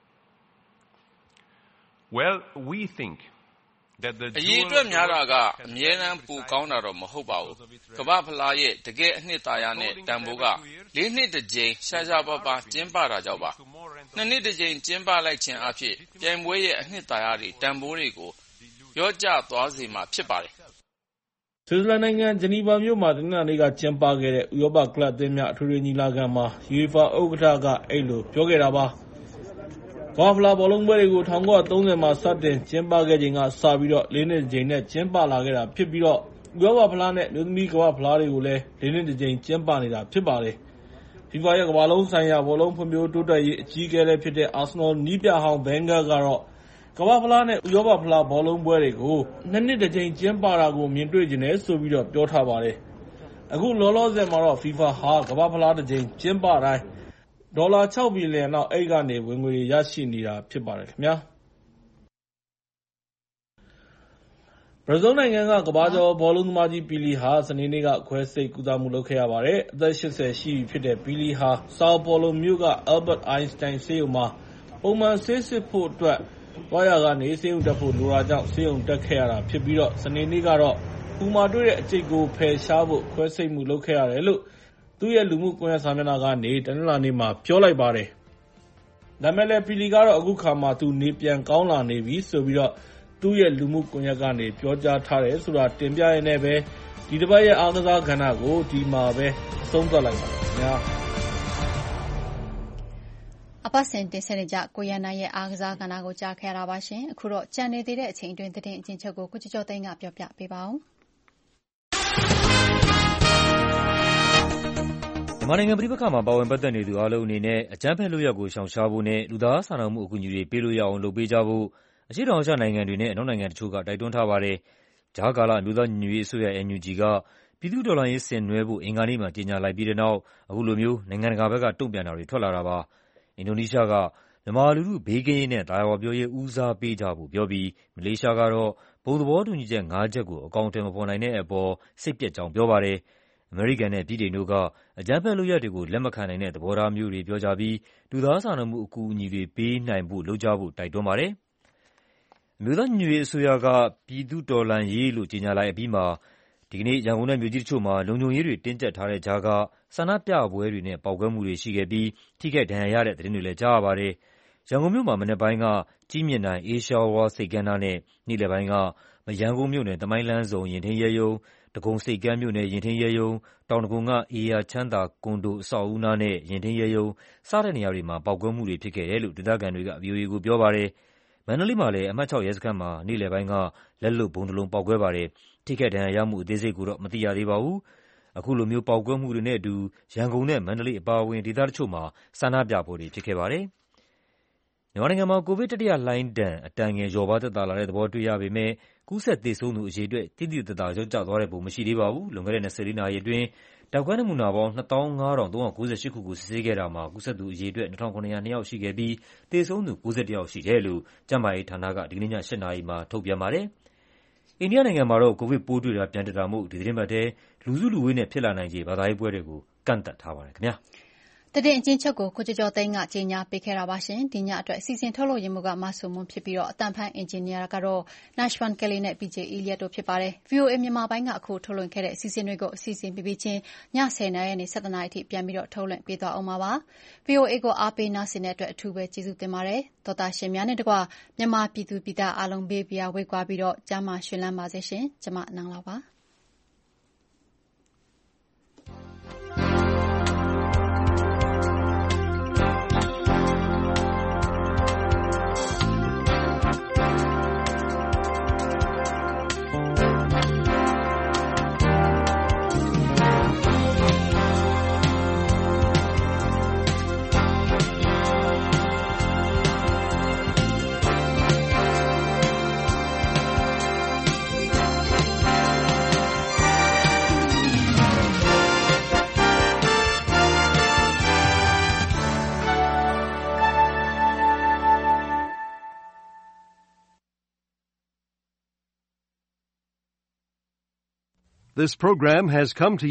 Well, we think that the အရေးအတွက်များတာကအမြဲတမ်းပိုကောင်းတာတော့မဟုတ်ပါဘူး။ကမ္ဘာ့ဖလားရဲ့တကယ်အနှစ်သာရနဲ့တန်ဖိုးကလေးနှစ်တစ်ကြိမ်ရှားရှားပါးပါးကျင်းပတာကြောင့်ပါ။နှစ်နှစ်တစ်ကြိမ်ကျင်းပလိုက်ခြင်းအဖြစ်ပြိုင်ပွဲရဲ့အနှစ်သာရတွေတန်ဖိုးတွေကိုရောကျသွားစေမှာဖြစ်ပါတယ်။ဆွစ်ဇာလန်နိုင်ငံဂျနီဗာမြို့မှာတနင်္လာနေ့ကကျင်းပခဲ့တဲ့ဥရောပကလပ်အသင်းများအထွေထွေညီလာခံမှာ UEFA ဥက္ကဋ္ဌကအဲ့လိုပြောခဲ့တာပါ။ကမ္ဘာ့ဖလားဘောလုံးပွဲတွေကို၁၉၃၀မှာစတင်ကျင်းပခဲ့ချိန်ကစပြီးတော့လေးနှစ်တစ်ကြိမ်နဲ့ကျင်းပလာခဲ့တာဖြစ်ပြီးတော့ဥရောပဖလားနဲ့မြို့သမီးကမ္ဘာ့ဖလားတွေကိုလည်းလေးနှစ်တစ်ကြိမ်ကျင်းပနေတာဖြစ်ပါတယ်။ FIFA ရဲ့ကမ္ဘာလုံးဆိုင်ရာဘောလုံးဖွံ့ဖြိုးတိုးတက်ရေးအကြီးအကဲလည်းဖြစ်တဲ့ Arsenal နီးပြဟောင်း Wenger ကတော့ကမ္ဘာ့ဖလားနဲ့ဥရောပဖလားဘောလုံးပွဲတွေကိုနှစ်နှစ်တစ်ကြိမ်ကျင်းပတာကိုမြင်တွေ့ချင်တယ်ဆိုပြီးတော့ပြောထားပါတယ်။အခုလောလောဆယ်မှာတော့ FIFA ဟာကမ္ဘာ့ဖလားတစ်ကြိမ်ကျင်းပတိုင်းဒေါ်လာ၆ဘီလီယံလောက်အဲ့ကနေဝင်ငွေရရှိနေတာဖြစ်ပါတယ်ခင်ဗျာဘရာဇီးနိုင်ငံကကမ္ဘာကျော်ဘောလုံးသမားကြီးပီလီဟာစနေနေ့ကခွဲစိတ်ကုသမှုလုပ်ခဲ့ရပါတယ်။အသက်၈၀ရှိပြီဖြစ်တဲ့ပီလီဟာsao Pauloမြို့က Albert Einstein ဆေးရုံမှာပုံမှန်ဆေးစစ်ဖို့အတွက်သွားရကနေဆေးရုံတက်ဖို့လိုတာကြောင့်ဆေးရုံတက်ခဲ့ရတာဖြစ်ပြီးတော့စနေနေ့ကတော့ပူမာတွေ့တဲ့အကျိတ်ကိုဖယ်ရှားဖို့ခွဲစိတ်မှုလုပ်ခဲ့ရတယ်လို့သူ့ရဲ့လူမှုကွန်ရက်စာမျက်နှာကနေတနင်္လာနေ့မှာပြောလိုက်ပါတယ်။ဒါမဲ့လည်းပီလီကတော့အခုခါမှသူနေပြန်ကောင်းလာနေပြီဆိုပြီးတော့သူ့ရဲ့လူမှုကွန်ရက်ကနေပြောကြားထားတယ်ဆိုတာတင်ပြရင်းနဲ့ပဲဒီတစ်ပတ်ရဲ့အားကစားကဏ္ဍကိုဒီမှာပဲအဆုံးသတ်လိုက်ပါမယ်ခင်ဗျာအပတ်စဉ်တင်ဆက်နေကြကိုရန်နိုင်ရဲ့အားကစားကဏ္ဍကိုကြားခဲ့ရတာပါရှင်အခုတော့ကြံနေသေးတဲ့အချိန်အတွင်းသတင်းအကျဉ်းချုပ်ကိုကိုကျော်ကျော်သိန်းကပြောပြပေးပါဦးမြန်မာနိုင်ငံပြည်ပခါမှာပါဝင်ပတ်သက်နေသူအားလုံးအနေနဲ့အကြမ်းဖက်လုပ်ရပ်ကိုရှောင်ရှားဖို့နဲ့လူသားစာနာမှုအကူအညီတွေပေးလို့ရအောင်လုပ်ပေးကြဖို့အရှေ့တောင်အာရှနိုင်ငံတွေနဲ့အနောက်နိုင်ငံတချို့ကတိုက်တွန်းထားပါတယ်။ကြားကာလအမျိုးသားညီညွတ်ရေးအစိုးရ N U G ကပြည်သူ့တော်လှန်ရေးဆင်နွှဲဖို့အင်္ဂါနေ့မှာကြေညာလိုက်ပြီးတဲ့နောက်အခုလိုမျိုးနိုင်ငံတကာဘက်ကတုံ့ပြန်တာတွေထွက်လာတာပါ။အင်ဒိုနီးရှားကမြန်မာလူထုဘေးကင်းရေးနဲ့သာယာဝပြောရေးဦးစားပေးကြဖို့ပြောပြီးမလေးရှားကတော့ဘုံသဘောတူညီချက်၅ချက်ကိုအကောင်အထည်မဖော်နိုင်တဲ့အပေါ်စိတ်ပျက်ကြောင်းပြောပါတယ်။အမေရိကန်နဲ့ဗြိတိန်တို့ကအကြမ်းဖက်လုပ်ရပ်တွေကိုလက်မခံနိုင်တဲ့သဘောထားမျိုးတွေပြောကြပြီးလူသားစာနာမှုအကူအညီတွေပေးနိုင်ဖို့လုပ်ကြဖို့တိုက်တွန်းပါတယ်။အမျိုးသားညီညွတ်ရေးအစိုးရကပြည်သူ့တော်လှန်ရေးလို့ကြေညာလိုက်အပြီးမှာဒီကနေ့ရန်ကုန်နဲ့မြို့ကြီးတချို့မှာလုံခြုံရေးတွေတင်းကျပ်ထားတဲ့ကြားကဆန္ဒပြပွဲတွေနဲ့ပေါက်ကွဲမှုတွေရှိခဲ့ပြီးထိခိုက်ဒဏ်ရာရတဲ့သတင်းတွေလည်းကြားရပါတယ်။ရန်ကုန်မြို့မှာမနက်ပိုင်းကကြည်မြင့်တိုင်အေးရှားဝါးစိတ်ကမ်းနားနဲ့နေ့လယ်ပိုင်းကမရန်ကုန်မြို့နယ်သမိုင်းလမ်းစုံရင်ထင်းရဲယုံဒဂုံစိတ်ကမ်းမြို့နယ်ရင်ထင်းရဲယုံတောင်ဒဂုံကအေယာချမ်းသာကွန်ဒိုအဆောက်အဦနားနဲ့ရင်ထင်းရဲယုံစတဲ့နေရာတွေမှာပေါက်ကွဲမှုတွေဖြစ်ခဲ့တယ်လို့ဒေသခံတွေက ဗွီအိုအေကိုပြောပါတယ်။မန္တလေးမှာလည်းအမှတ်၆ရဲစခန်းမှာနေ့လယ်ပိုင်းကလက်လွတ်ဗုံးတစ်လုံးပေါက်ကွဲပါတယ်။ထိခိုက်ဒဏ်ရာရမှုအသေးစိတ်ကိုတော့မသိရသေးပါဘူး။အခုလိုမျိုးပေါက်ကွဲမှုတွေနဲ့အတူရန်ကုန်နဲ့မန္တလေးအပါအဝင်ဒေသတချို့မှာဆန္ဒပြပွဲတွေဖြစ်ခဲ့ပါတယ်။မြန်မာနိုင်ငံမှာကိုဗစ်တတိယလှိုင်းဒဏ်အတန်ငယ်လျော့ပါးသက်သာလာတဲ့သဘောတွေ့ရပေမဲ့ကူးစက်သေဆုံးသူအရေအတွက်သိသိသာသာလျော့ကျသွားတဲ့ပုံမရှိသေးပါဘူး။လွန်ခဲ့တဲ့၂၄နာရီအတွင်းဓာတ်ခွဲနမူနာပေါင်းနှစ်သောင်းငါးထောင်သုံးရာကိုးဆယ်ရှစ်ခုကိုစစ်ဆေးခဲ့တာမှာကူးစက်သူအရေအတွက်နှစ်ထောင်ခုနှစ်ရာနှစ်ယောက်ရှိခဲ့ပြီးသေဆုံးသူကိုးဆယ်တစ်ယောက်ရှိတယ်လို့ကျန်းမာရေးဌာနကဒီကနေ့ည၈နာရီမှာထုတ်ပြန်ပါတယ်။အိန္ဒိယနိုင်ငံမှာတော့ကိုဗစ်ပိုးတွေ့တာပြန်တက်တာမို့ဒီသီတင်းပတ်ထဲလူစုလူဝေးနဲ့ဖြစ်လာနိုင်ခြေဘာသာရေးပွဲတွေကိုကန့်သတ်ထားပါတယ်ခင်ဗျာ။သတင်းအကျဉ်းချုပ်ကိုကိုကျော်ကျော်သိန်းကကြေညာပေးခဲ့တာပါရှင်။ဒီညအတွက်အစီအစဉ်ထုတ်လုပ်ရမှုကမဆုမွန်ဖြစ်ပြီးတော့အတန်ဖန်အင်ဂျင်နီယာကတော့ Nashwan Kelly နဲ့ B J Elliot တို့ဖြစ်ပါတယ်။ V O A မြန်မာပိုင်းကအခုထုတ်လွှင့်ခဲ့တဲ့အစီအစဉ်တွေကိုအစီအစဉ်ပြပြချင်းညဆယ်နာရီနဲ့၁၇နာရီအထိပြန်ပြီးတော့ထုတ်လွှင့်ပေးသွားအောင်ပါပါ။ V O A ကိုအားပေးနားဆင်တဲ့အတွက်အထူးပဲကျေးဇူးတင်ပါတယ်။သောတာရှင်များနဲ့တကွမြန်မာပြည်သူပြည်သားအားလုံးဘေးပြာဝေးကွာပြီးတော့ကျမ်းမာရှင်လန်းပါစေရှင်။ကျွန်မနန်းလောက်ပါ။ This program has come to